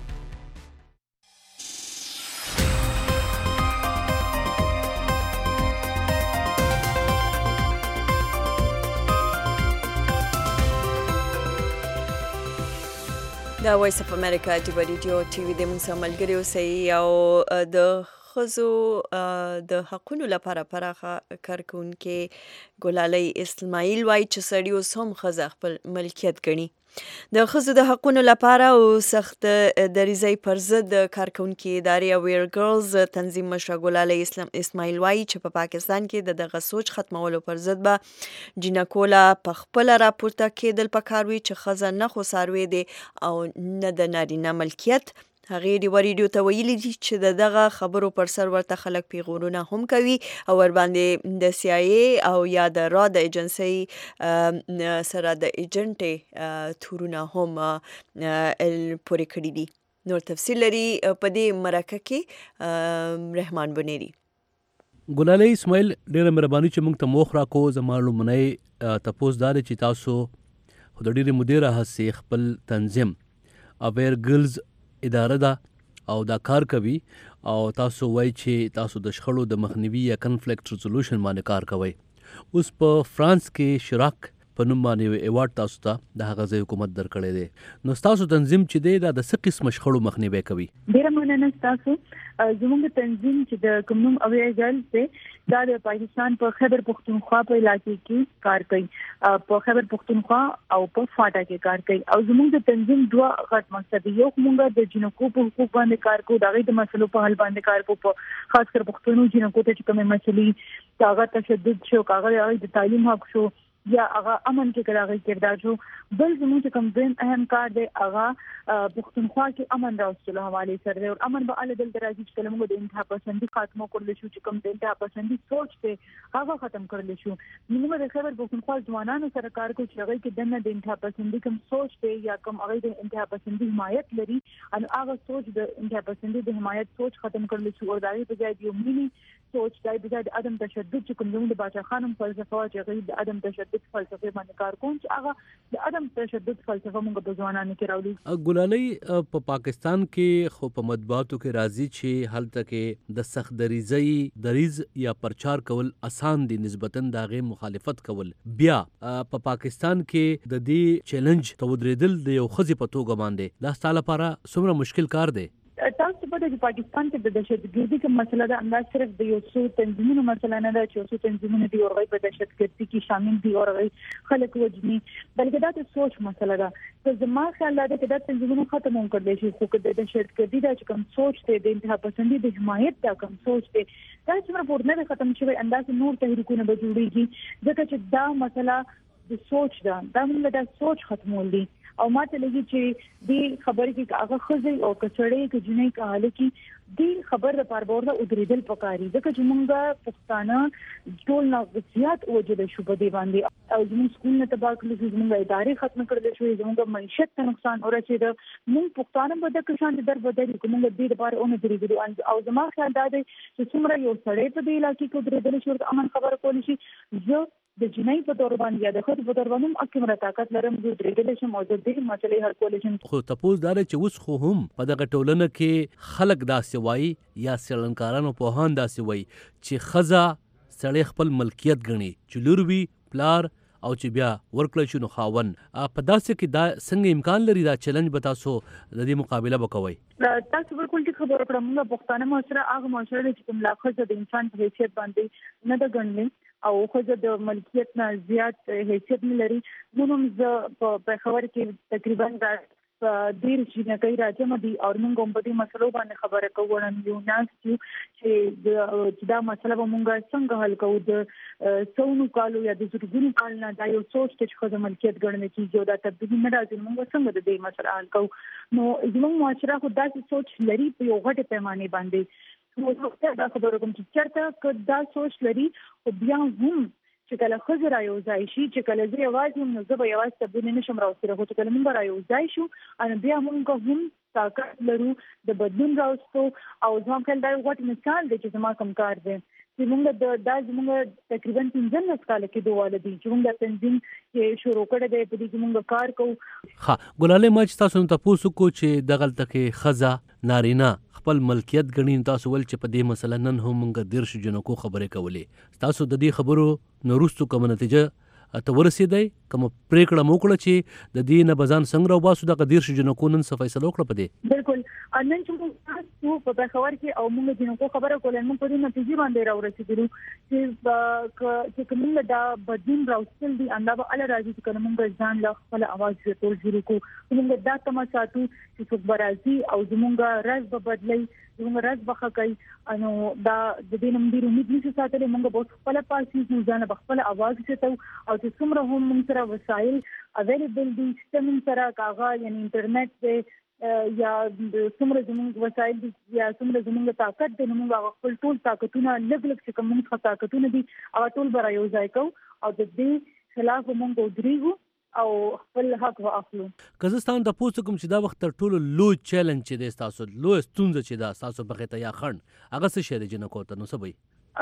دا وایس اف امریکا چې په ریډیو ټي وي د موږ سره ملګري اوسئ او د ښځو د حقونو لپاره پراخه کارکوونکې ګلالۍ اسماعیل وایي چې سړي اوس هم ښځه خپل ملکیت ګڼي. د ښځو د حقونو لپاره او سخت دریځۍ پر ضد کارکوونکې ادارې اویر ګرلز تنظیم مشره ګلالۍ اسماعیل وایي چې په پاکستان کې د دغه سوچ ختمولو پر ضد به جینکولا په خپله راپورته کېدل پکار وي چې ښځه نه خو څاروی دی او نه د نارینه ملکیت. هغې ډیوه ریډیو ته ویلي دي چې د دغه خبرو پر سر ورته خلک پیغورونه هم کوي او ورباندې د CIA او یا د را د ایجنسۍ سره د ایجنټې تورونه هم پورې کړي دي. نور تفصیل لري په دې مرکه کې رحمان بنيري. ګلالۍ اسماعیل ډېره مهرباني چې موږ ته موخ راکو. زما لومړی تپوس دا دی چې تاسو خو د ډېرې مودې راهیسې خپل تنظیم اویر ګرلز اداره ده او دا کار کوي او تاسو وایي چې تاسو د شخړو د مخنیوي یا کنفلیکټ ریزولوشن باندې کار کوئ. اوس په فرانس کې شراک په نوم باندې یو ایوارډ تاسو ته د هغه ځای حکومت درکړی دی. نو ستاسو تنظیم چې دی دا د څه قسم شخړو مخنیوی کوي؟ ډېره مننه ستاسو. زموږ تنظیم چې د کوم نوم اویر ګرلز دی دا د پاکستان په خیبر پختونخوا په علاقې کې کار کوي، په خیبر پختونخوا او په فاټا کې کار کوي. او زموږ د تنظیم دوه غټ مقصد یو موږ د جنکو په حقوق باندې کار کوو، د هغې د مسلو په حل باندې کار کوو، په خاص کر پښتنو جنکو ته چې کومې مسلې هغه تشدد شو، هغه د تعلیم حق شو یا هغه امن کې کړه کردار شو. بل زموږ چې کوم دین اهم کار دی هغه پښتونخوا کې امن راوستلو حواله سره دی. او امن به ال دل درازي چې موږ د انتها پسندي خاتمه کړل شو، چې کوم د انتها پسندي سوچ ته هغه ختم کړل شو. موږ د خبر پښتونخوا ځوانانو سره کار کوو چې هغه کې دنه د انتها پسندي کوم سوچ ته یا کوم هغه د انتها پسندي حمایت لري ان هغه سوچ د انتها پسندي د حمایت سوچ ختم کړل شو. او دغه په ځای یو ملي سوچ دای په ځای د عدم تشدد چې کوم د باچا خانم فلسفه چې هغه د عدم تشدد فلسفه باندې کار کوي چې هغه د عدم تشدد فلسفه موږ په ځوانانو کې راوړي. ګلالۍ په پاکستان کې خو په مطبوعاتو کې راځي چې هلته کې د سخت دریځ یا پرچار کول اسان دي نسبتاً د هغې مخالفت کول. بیا په پاکستان کې د دې چیلنج ته ودرېدل د یو ښځې په توګه باندې دا ستا لپاره څومره مشکل کار دی؟ تاسو په دې پاکستان کې د دهشتګردي کوم مسله ده انداز صرف د یو څو تنظیمونو مسله نه ده چې یو څو تنظیمونه دی او په دهشتګردي کې شامل دي او خلک وجني، بلکې دا د سوچ مسله ده. چې زما خیال دا چې دا تنظیمونه ختم کړل شي، خو د دهشتګردي دا چې کوم سوچ ته د انتها پسندي د حمایت دا کوم سوچ ته دا چې پورنه ختم شوی انداز نور تحریکونه به جوړیږي ځکه چې دا مسله د سوچ ده، دا موږ د سوچ ختمول دي. او ماته لګي چې دې خبرې کې هغه خزي او کچړې کې جنې کاله کې دې خبر لپاره ورته ودرېدل پکاري ځکه چې موږ پښتانه ټول نه زیات وجود شو په دې باندې او زموږ سکول نه تباہ کړل شو، زموږ ادارې ختم کړل شو، زموږ معیشت ته نقصان ورسېد. موږ پښتانه به د کسان در بدل کوم د دې لپاره اون درېږي. او زما خیال دا دی چې څومره یو سړی په دې علاقې کې درېدل شي او امن خبره کول شي، زه د جنۍ په تور باندې یا د خود په تور باندې اکمره طاقت لرم چې درېدل شم او د دې مسلې حل کول شم. خو تاسو دا چې اوس خو هم په دغه ټولنه کې خلک داسې وایي یا څېړنکارانو پوهان داسې وایي چې ښځه سړی خپل ملکیت ګڼي چې لور وي پلار او چې بیا ورکړل شي نو خاوند. په داسې کې دا څنګه امکان لري دا چیلنج به تاسو د دې مقابله وکوئ؟ تاسو بالکل ټیک خبره کړم. موږ پښتانه معاشره هغه معاشره چې کوم لا ښځه د انسان په حیثیت باندې نه ده ګڼلې او ښځه د ملکیت نه زیات حیثیت نه لري. موږ په خبر کې تقریبا ډېر جنکۍ راځم دي او موږ هم په دې مسلو باندې خبره کوو یو ناست یو چې دا مسله به موږ څنګه حل کوو. د څونو کالو یا د زرګونو کال نه دا یو سوچ چې ښځه ملکیت ګڼل کېږي او دا تبدیلي نه راځي، موږ څنګه د دې مسله حل کوو. نو زموږ معاشره خو داسې سوچ لري په یو غټ پیمانه باندې. دا خبره کوم چې چېرته که دا سوچ لري خو بیا هم چې کله ښځه رايوځای شي، چې کله زه یوازې یم نو زه به یوازې تبدیلي نشم راوستلی، خو چې کله موږ رايوځای شو نو بیا موږ هم طاقت لرو د بدلون راوستو. او زما خیال دا یو غټ مثال دی چې زما کوم کار دی چې زموږ تقریبا 15 کال کې دوه دي چې موږ تنظیم کې شروع کړی دی، په دې کې موږ کار کوو. ها ګلالۍ، ما چې تاسو ته تاسو کو چې دغلته کې خزه نارینه خپل ملکیت غنی، تاسو ول چې په دې مسله نن هم موږ 13 جنکو خبرې کولې. تاسو د دې خبرو نورستو کوم نتیجه ته ورسېدای؟ کوم پریکړه مو کړه چې د دې نه بزان څنګه راو باسو د 13 جنکو نن څه فیصله وکړه په دې؟ بالکل نن چې موږ په پېښور کې او موږ جنکو خبره کولای، موږ په دې نتیجه باندې راورسېدلو چې کومه دا بدین راوستل دي انده به ال راځي چې کومه ځان له خپل आवाज ټول شروع کو، موږ دا تم ساتو چې څوک برازي او زموږ راز به بدلي، زموږ راز به کوي. انو دا د دې نوم ډیر امید نشي ساتلی، موږ به خپل پاسې موږ ځان به خپل आवाज چتو او چې څومره هم موږ سره وسایل اویلیبل دي، سیستم سره کاغه یعنی انټرنیټ دی یا څومره زموږ وسایل دي یا څومره زموږ طاقت دی، موږ خپل ټول طاقتونه لګ چې کوم موږ طاقتونه دي او ټول برا یو ځای کو او د دې خلاف موږ ودرېږو او خپل حق واخلو. کزستان د پوسټ کوم چې دا وخت تر ټولو لوی چیلنج چې د تاسو لوی ستونزه چې دا تاسو په خته یا خند هغه څه شی دی جنکو ته نو سبي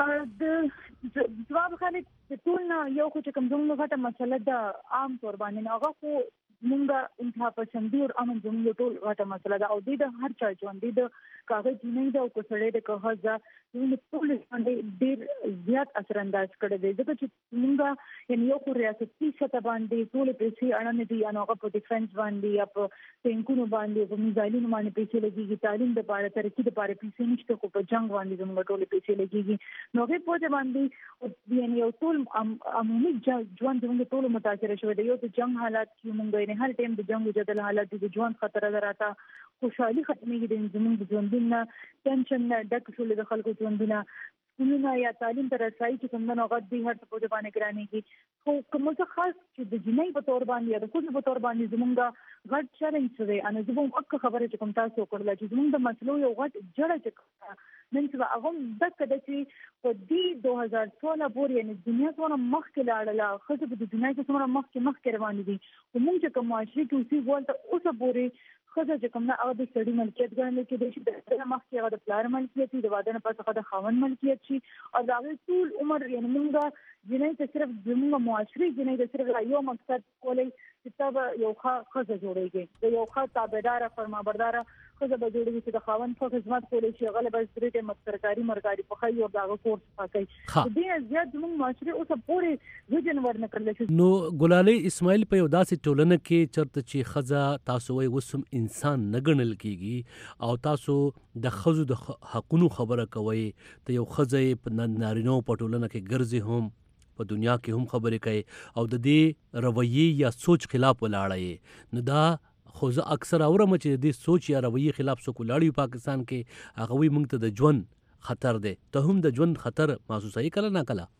د جواب خالد ټول یو خو چې کوم زموږ غټه مسله ده عام تور باندې هغه خو موږ انتها پسندي او امن زموږ ټول غټه مسله ده او د هر چا ژوند د کاغذ جنۍ ده او کوسړې د کاغذ موږ ټول باندې ډیر زیات اثر انداز کړی دی ځکه چې موږ یعنی یو خو ریاستي سطح باندې ټول پیسې اړه دي یا هغه په ډیفنس باندې یا په ټینکونو باندې په میزایلونو باندې پیسې لګيږي، تعلیم د لپاره ترقی د لپاره پیسې نشته، خو په جنگ باندې زموږ ټول پیسې لګيږي. نو هغه په دې باندې یعنی یو ټول عمومي ژوند زموږ ټول متاثر شوی دی. یو د جنگ حالات کې موږ نه هر ټیم د جنگ جدل حالات د ژوند خطر راته خوشحالي ختمېږي د زموږ ژوندونه ټینشن نه ډک شول د خلکو ژوندونه سکولونه یا تعلیم تر رسایي چې کوم نه غوډ دي هر څه په باندې ګرانېږي. خو کوم څه خاص چې د جنۍ په تور باندې یا د خود په تور باندې زموږ غټ چیلنج دی ان زه به اکه خبره چې کوم تاسو کړل چې زموږ د مسلو یو غټ جړه چې نن چې هغه د کده چې په دې 2016 پورې یعنی دنیا څونه مخکې لاړله، خو د دنیا څونه مخکې روان دي او موږ چې کوم معاشري کې اوسې ولته اوسه پورې خزه چې کوم نه هغه د سړي ملکیت ګڼل کېږي چې د مخکې هغه د پلار ملکیت وي، د واده نه پس هغه د خاوند ملکیت شي او دا ټول عمر یعنی موږ جنۍ ته صرف زموږ معاشري جنۍ ته صرف یو مقصد کولای چې تا یو خزه جوړېږي، د یو ښه تابعدار فرمانبردار خزه به جوړېږي چې د خاوند په خدمت کولی شي، هغه به سره د سرکاري مرګاري په خي او دغه کورس پاکي. دې زیات زموږ معاشري اوسه پورې وجن ورنه کړل شي. نو ګلالۍ اسماعیل په یو داسې ټولنه کې چرته چې خزه تاسو وای وسم انسان نه ګڼل کیږي او تاسو د خزو د حقونو خبره کوي، ته یو خزه په نارینو په ټولنه کې ګرځي هم په دنیا کې هم خبرې کوي او د دې رویې یا سوچ خلاف ولاړی. نو دا خو زه اکثر اورم چې د دې سوچ یا رویې خلاف څوک ولاړي پاکستان کې هغه وي موږ ته د ژوند خطر دی. ته هم د ژوند خطر محسوسوي کله نه کله؟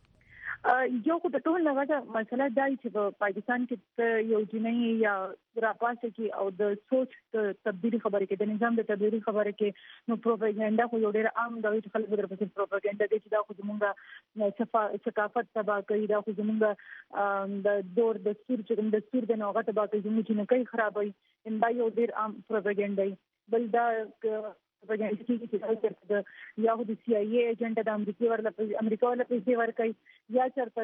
یو خو د ټول لغه مسله دا چې په پاکستان کې یو جنۍ یا راپاسه کې او د سوچ تبدیلی خبره کې د نظام د تبدیلی خبره کې نو پروپاګاندا خو یو ډېر عام دا چې خلک درپسې پروپاګاندا دي چې دا خو زموږ ثقافت تبا کوي، دا خو زموږ د دور دستور چې دستور د نوغه تبا کوي، زموږ چې نه کوي خرابوي، ان دا یو ډېر عام پروپاګاندا بل دا پروپاګاندا چې د یا د سی آی ای ایجنټ د امریکا ولا پیسې ورکړي یا چرته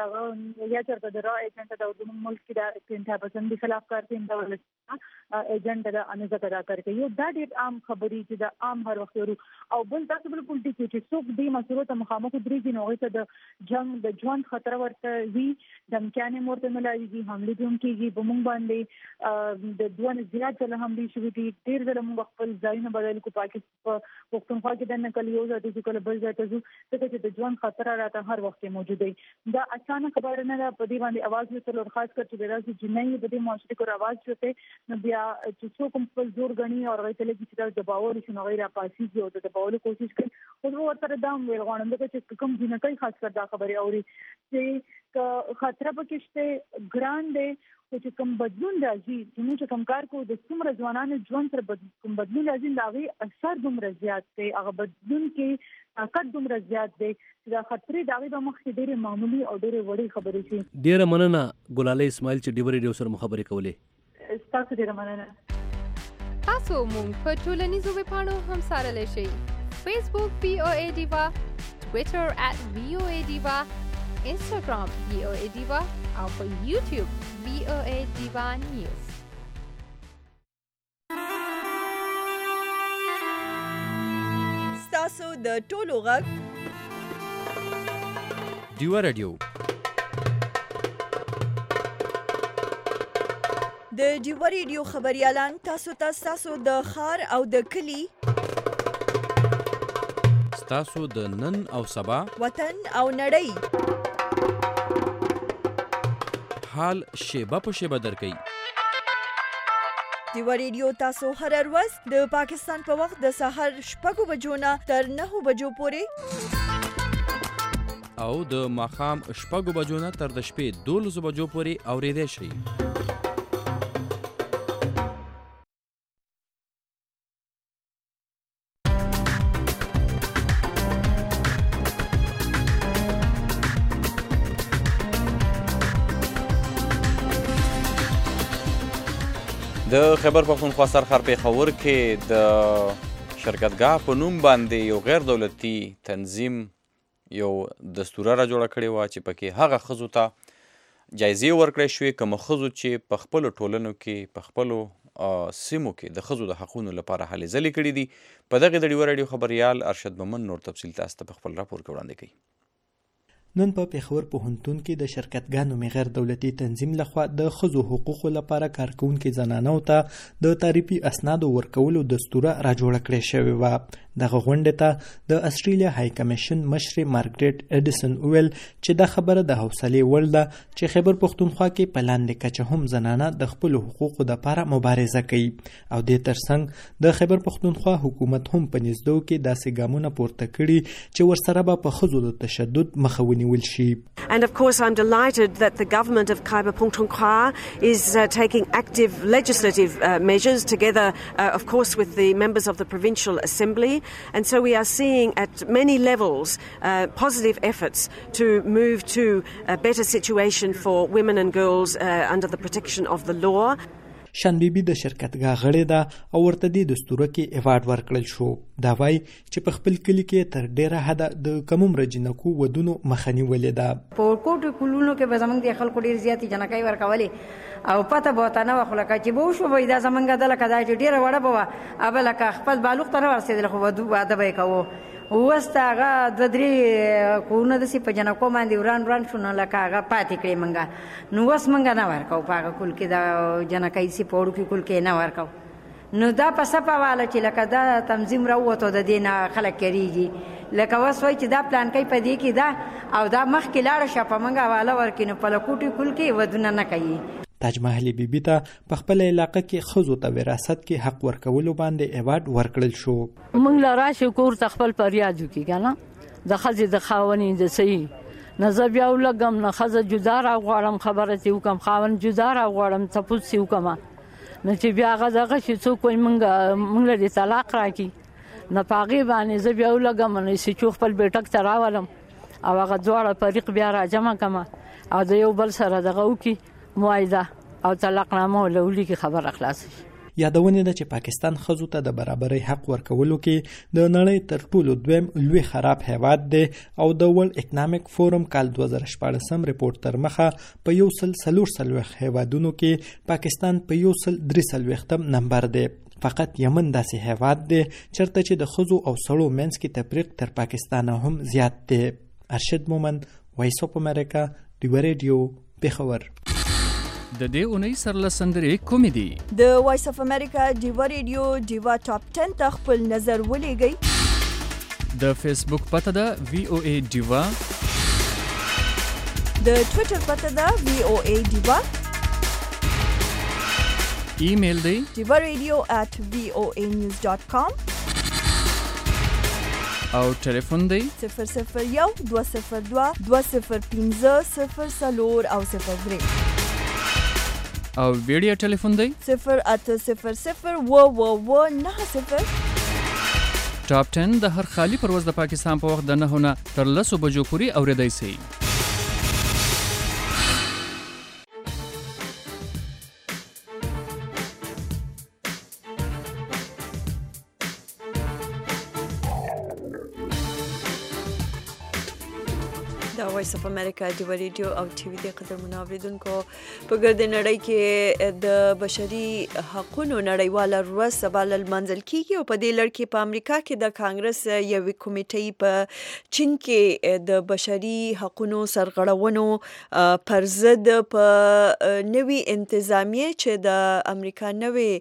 د را ایجنټ د ملک کې د انتها پسندي خلاف کارته د ایجنټ د انځه ادا کوي. یو دا ډېر عام خبري چې د عام هر وخت ورو او بل تاسو بل پولیټیکي چې څوک دې مسلو ته مخامخ درېږي نو هغه ته د جنگ د ژوند خطر ورته وي، دمکانې مرته ملایږي، حمله دوم کېږي په موږ باندې د دوه زیات ځله هم دي شوې دي. ډېر ځله موږ خپل ځایونه بدل کو پښتونخوا کې د نقل یو ځای چې کله بل ځای ته ځو ځکه چې د ژوند خطر راته هر وخت موجود دی. دا اسانه خبره نه ده په دې باندې आवाज وکړو، خاص کر چې راځي جنۍ په دې معاشري کو आवाज وکړي نو بیا چې څوک خپل زور غني او راځي لګي چې د باور شنو غیر پاسي او د باور کوشش کوي خو ورته دام ویل غواړم چې کوم جنۍ خاص کر دا خبره اوري چې خطر پکې شته ګران دی چې کوم بدلون راځي چې کوم کار کو د څومره ځوانانو ژوند سره کوم بدلون راځي دا غي اثر دومره زیات دی، هغه بدلون کې طاقت دومره زیات دی چې دا خطرې دا غي د مخ کې ډېر معمولی او ډېر وړي خبرې شي. ډېر مننه ګلالۍ اسماعیل چې ډیوري ډیو سره خبرې کولې. تاسو ډېر مننه. تاسو مونږ په ټولنیزو ویبپاڼو هم سره لشي. فیسبوک POA ډیوا، Twitter @VOA Diva, Instagram VOA Diva او په YouTube VOA Diva News. ستاسو د ټولو غږ ډیوا رادیو. د ډیوا رادیو خبريالان تاسو ته تاسو د خار او د کلی تاسو د نن او سبا وطن او نړۍ حال شیبه په شیبه درکې. ډیوا رادیو تاسو هر ورځ د پاکستان په وخت د سحر 6 بجو نه تر 9 بجو پورې او د ماښام 6 بجو نه تر د شپې 12 بجو پورې اورېدای شئ. د خیبر پښتونخوا سرخر پېښور کې د شرکتګاه په نوم باندې یو غیر دولتي تنظیم یو دستوره را جوړه کړې وه چې پکې هغه ښځو ته جایزې ورکړی شوې کومه ښځو چې په خپلو ټولنو کې په خپلو سیمو کې د ښځو د حقونو لپاره هلې ځلې کړي دي. په دغې د ډیوا راډیو خبریال ارشد مومن نور تفصیل تاسو ته په خپل راپور کې وړاندې کوي. نن په پېښور پوهنتون کې د شرکتګاه نومي غیر دولتي تنظیم لخوا د ښځو حقوقو لپاره کارکوونکو زنانو ته د تعریفي اسنادو ورکولو دستوره را جوړه کړې شوې وه. دغه غونډې ته د استرالیا های کمیشن مشرې مارګریټ اډیسن وویل چې دا خبره د حوصلې وړ ده چې خیبر پښتونخوا کې په لاندې کچه هم زنانه د خپلو حقوقو دپاره مبارزه کوي او دې ترڅنګ د خیبر پښتونخوا حکومت هم په نږدو کې داسې ګامونه پورته کړي چې ورسره به په ښځو د تشدد مخه ونیول شي. And of course I'm delighted that the government of Khyber Pakhtunkhwa is taking active legislative measures together of course with the members of the Provincial Assembly. And so we are seeing at many levels positive efforts to move to a better situation for women and girls under the protection of the law. شان بیبي د شرکتګاه غړې ده او ورته دې دستوره کې ایوارډ ورکړل شو. دا وایي چې په خپل کلي کې تر ډیره حده د کم عمره جنکو ودونو مخه نیولې ده. په کوټو کلونو کې به زموږ د خلکو ډېر زیاتې جنکۍ ورکولې او پته به ورته نه وه خو لکه چې به وشوه به دا زموږ ده لکه دا چې ډېره وړه به وه اوبه لکه خپل بالغ ته نه ورسېدل خو واده به یې کوو. اوس ته هغه 2-3 کورونه داسې په جنکو باندې وران شو نو لکه هغه پاتې کړې موږ نو اوس موږ نه ورکوو په هغه کل کې د جنکۍ سي په وړوکي کل کې نه ورکوو. نو دا په سپه واله چې لکه دا تنظیم راووتو د دې نه خلک کېږي لکه اوس وایي چې دا پلانکۍ په دې کې ده او دا مخکې لاړه شه په موږ حواله ورکړي نو په لکوټي کل کې ودونه نه کوي. تاج محل بیبي ته په خپل علاقه کې ښځو ته وراثت کې حق ورکولو باندې ایوارډ ورکړل شو. موږ له راشو کور ته خپل فریاد وکړي که نه د ښځې د خاونې د صحیح نه زه بیا ولګم نه ښځه جدا راغواړم خبره چې وکړم خاوند جدا راغواړم تپوس چې وکړم نو چې بیا هغه دغه چې څوک وایي موږ له دې طلاق راکړي نه په هغې باندې زه بیا ولګم نو چې خپل بیټک ته راولم او هغه دواړه فریق بیا راجمع کړم او د یو بل سره دغه وکړي معاهده او طلاقنامه ولولي کې خبره خلاص شي. یادونه ده چې پاکستان ښځو ته د برابرۍ حق ورکولو کې د نړۍ تر ټولو دویم لوی خراب هیواد دی او د ورلد اکنامک فورم کال 2014 ریپورت تر مخه په 143 هیوادونو کې پاکستان په 143 نمبر دی. فقط یمن داسې هیواد دی چرته چې د ښځو او سړو منځ کې تفریق تر پاکستان هم زیات دی. ارشد مومن، وایس اف امریکا، ډیوا رادیو، پېښور. د دې اونۍ سرلسندرې کومې دي؟ د وایس اف امریکا ډیوا رادیو ډیوا ټاپ 10 ته خپل نظر ولېږئ. د فیسبوک پته ده VOA ډیوا. د ټویټر پته ده VOA ډیوا. ایمیل دی divaradio@voanews.com او ټلیفون دی 001-202-205-0 او 03 او ویډیو ټلیفون دی 08000 ټاپ 10 د هر خالی پرواز د پاکستان په وخت د 9 نه تر 10 بجو پورې اوریدای شي. دا وایس اف امریکا د ریډیو او ټي وي د قدرمنو اوریدونکو په ګرد نړۍ کې د بشري حقوقو نړیواله ورځ سبا لمانځل کیږي او په دې لړ کې په امریکا کې د کانګرس یوې کمیټې په چین کې د بشري حقوقو سرغړونو پر ضد په نوي انتظامیه چې د امریکا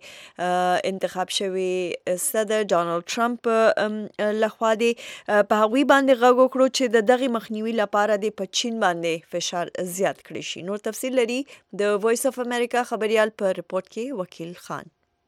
نوې انتخاب شوی صدر ډانلډ ټرمپ لخوا دی په هغوی باندې غږ وکړو چې د دغه مخنیوي لپاره د په چین باندې فشار زیات کړی شي. نور تفصیل لري د وایس اف امریکا خبريال پر رپورت کې وکیل خان.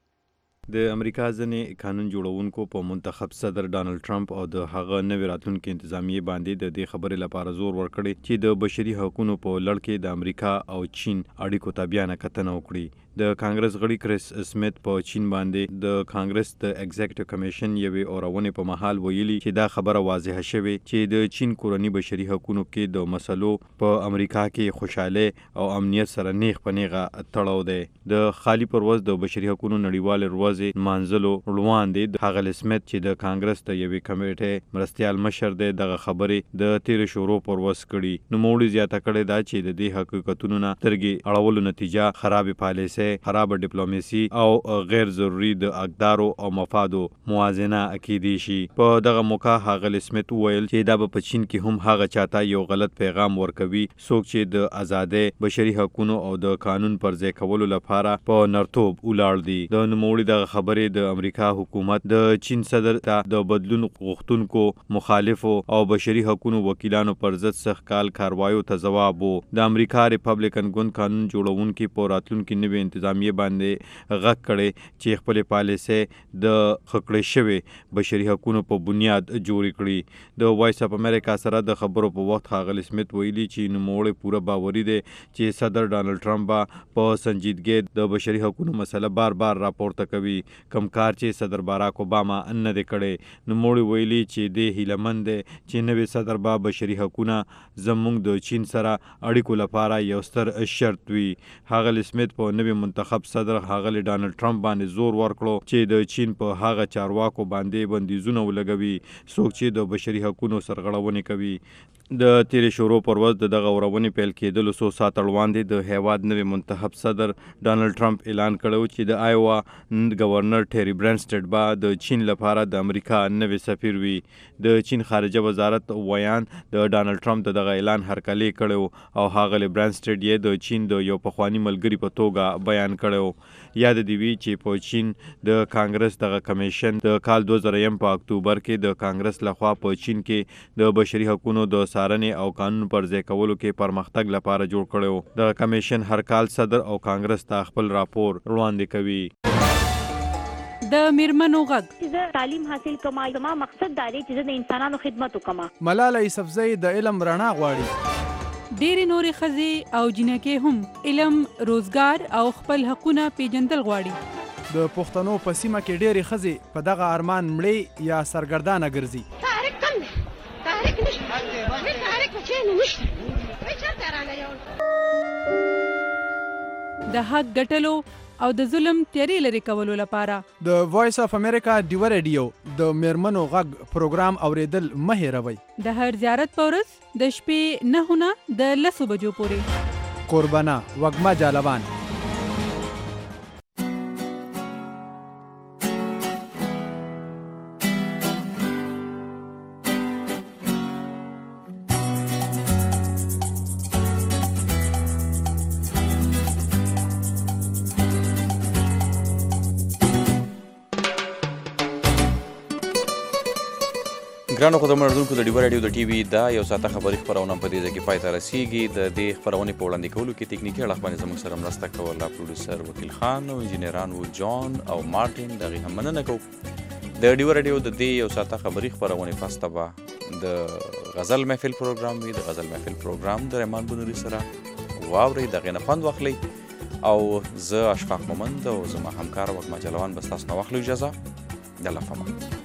د امریکا ځینې قانون جوړونکو په منتخب صدر ډانلډ ټرمپ او د هغه نوې راتلونکي انتظامیه باندې د دې خبرې لپاره زور ورکړی چې د بشري حقوقو په لړ کې د امریکا او چین اړیکو ته بیا نه کتنه وکړي. د کانګرس غړي کریس سمیت په چین باندې د کانګرس د ایگزیکټیو کمیشن یوې اورونې په محل ویلي چې دا خبره واضحه شوې چې د چین کورنی بشري حقوقو کې د مسلو په امریکا کې خوشاله او امنیت سره نیغ په نیغه تړاو دی. د خالی پرواز د بشري حقوقو نړیوال ورځ مانځلو روان دي. د هغه سمیت چې د کانګرس د یوې کمیټې مرستيال مشر دی دغه خبرې د 13 شورو پرواز کړي. نو موړي زیاته کړي دا چې د دې حقیقتونو نه ترګي اړولو نتیجه خراب پالیسي، خراب ډیپلوماسي او غیر ضروري د اقدارو او مفادو موازنه اکیدي شي. په دغه موقع هغه سمیت ویل چې دا په چین کې هم هغه چاته یو غلط پیغام ورکوي څوک چې د آزادۍ، بشري حقوقو او د قانون پر ځای کولو لپاره په نرتوب ولاړ دي. د نوموړي د خبرې د امریکا حکومت د چین صدر ته د بدلون غوښتونکو مخالفو او بشري حقوقو وکیلانو پر ضد سخت کال کاروایو ته جواب وو. د امریکا ریپبلیکن ګوند قانون جوړونکي په راتلونکي نوې انتظامیه باندې غږ کړي چې خپل پالیسي د خکړې شوی بشري حقوقو په بنیاد جوړ کړي. د وایس اف امریکا سره د خبرو په وخت هغه سمیت ویلي چې نوموړی پوره باوري دی چې صدر ډانلډ ټرمپ په سنجیدګۍ د بشري حقوقو مسله بار بار راپورته کوي، کوم کار چې صدر باراک اوباما نه دی کړی. نوموړی ویلي چې د هیلمند دی چې نوې صدر با بشري حقوقو زموږ د چین سره اړیکو لپاره یو ستر شرط وي. هغه سمیت په نوې منتخب صدر هغه ډانلډ ټرمپ باندې زور ورکړو چې د چین په هغه چارواکو باندې بندیزونه ولګوي څوک چې د بشري حقوقو سرغړونې کوي. د 13 شورو پر ورځ دغه ورونې پیل کېدلو 100 ساعت وړاندې د هیواد نوې منتخب صدر ډانلډ ټرمپ اعلان کړو چې د آیوا گورنر ټری برنسټډ با د چین لپاره د امریکا نوې سفیر وي. د چین خارجه وزارت ویان د ډانلډ ټرمپ دغه اعلان هرکلی کړو او هغه برنسټډ یې د چین د یو پخوانی ملګری په توګه بیان کړو. یاد دی وی چې په چین د کانګرس دغه کمیشن د کال 2000 په اکتوبر کې د کانګرس لخوا په چین کې د بشري حقوقو د سارنې او قانون پر ځای کولو کې پرمختګ لپاره جوړ کړو. د کمیشن هر کال صدر او کانګرس ته خپل راپور وړاندې کوي. د میرمنو غږ زه تعلیم حاصل کوم، زما مقصد دا دی چې د انسانانو خدمت وکم. ملاله یوسفزۍ د علم رڼا غواړي. ډېرې نورې ښځې او جنکې هم علم، روزګار او خپل حقونه پیژندل غواړي. د پښتنو په سیمه کې ډېرې ښځې په دغه ارمان مړې یا سرګردانه ګرځي. تحریک کم دی، تحریک نشته، تحریک په چین نشته. د حق ګټلو او د ظلم تیارې لرې کولو لپاره د وایس اف امریکا ډیو ریډیو د میرمنو غږ پروګرام اوریدل مه هېروئ. د هر زیارت په ورځ د شپې 9 نه د 10 بجو پورې. قربانه وږمه جالبان. ګرانو خدمت اردوونکو د ډیو رادیو د ټي وي دا یو ساعته خبري خپرونه په دې ځای کې پای ته رسیږي. د دې خپرونې په وړاندې کولو کې تکنیکي اړخ باندې زموږ سره مرسته کوله پروډوسر وکیل خان او انجینران وو جان او مارټین. د هغې هم مننه کوو. د ډیو رادیو د دې یو ساعته خبري خپرونې پسته به د غزل محفل پروګرام وي. د غزل محفل پروګرام د رحمان بنوري سره واورئ، د هغې نه خوند واخلئ. او زه اشفاق مومند او زما همکار وږمه جلوان به ستاسو نه واخلو اجازه. د الله په امان.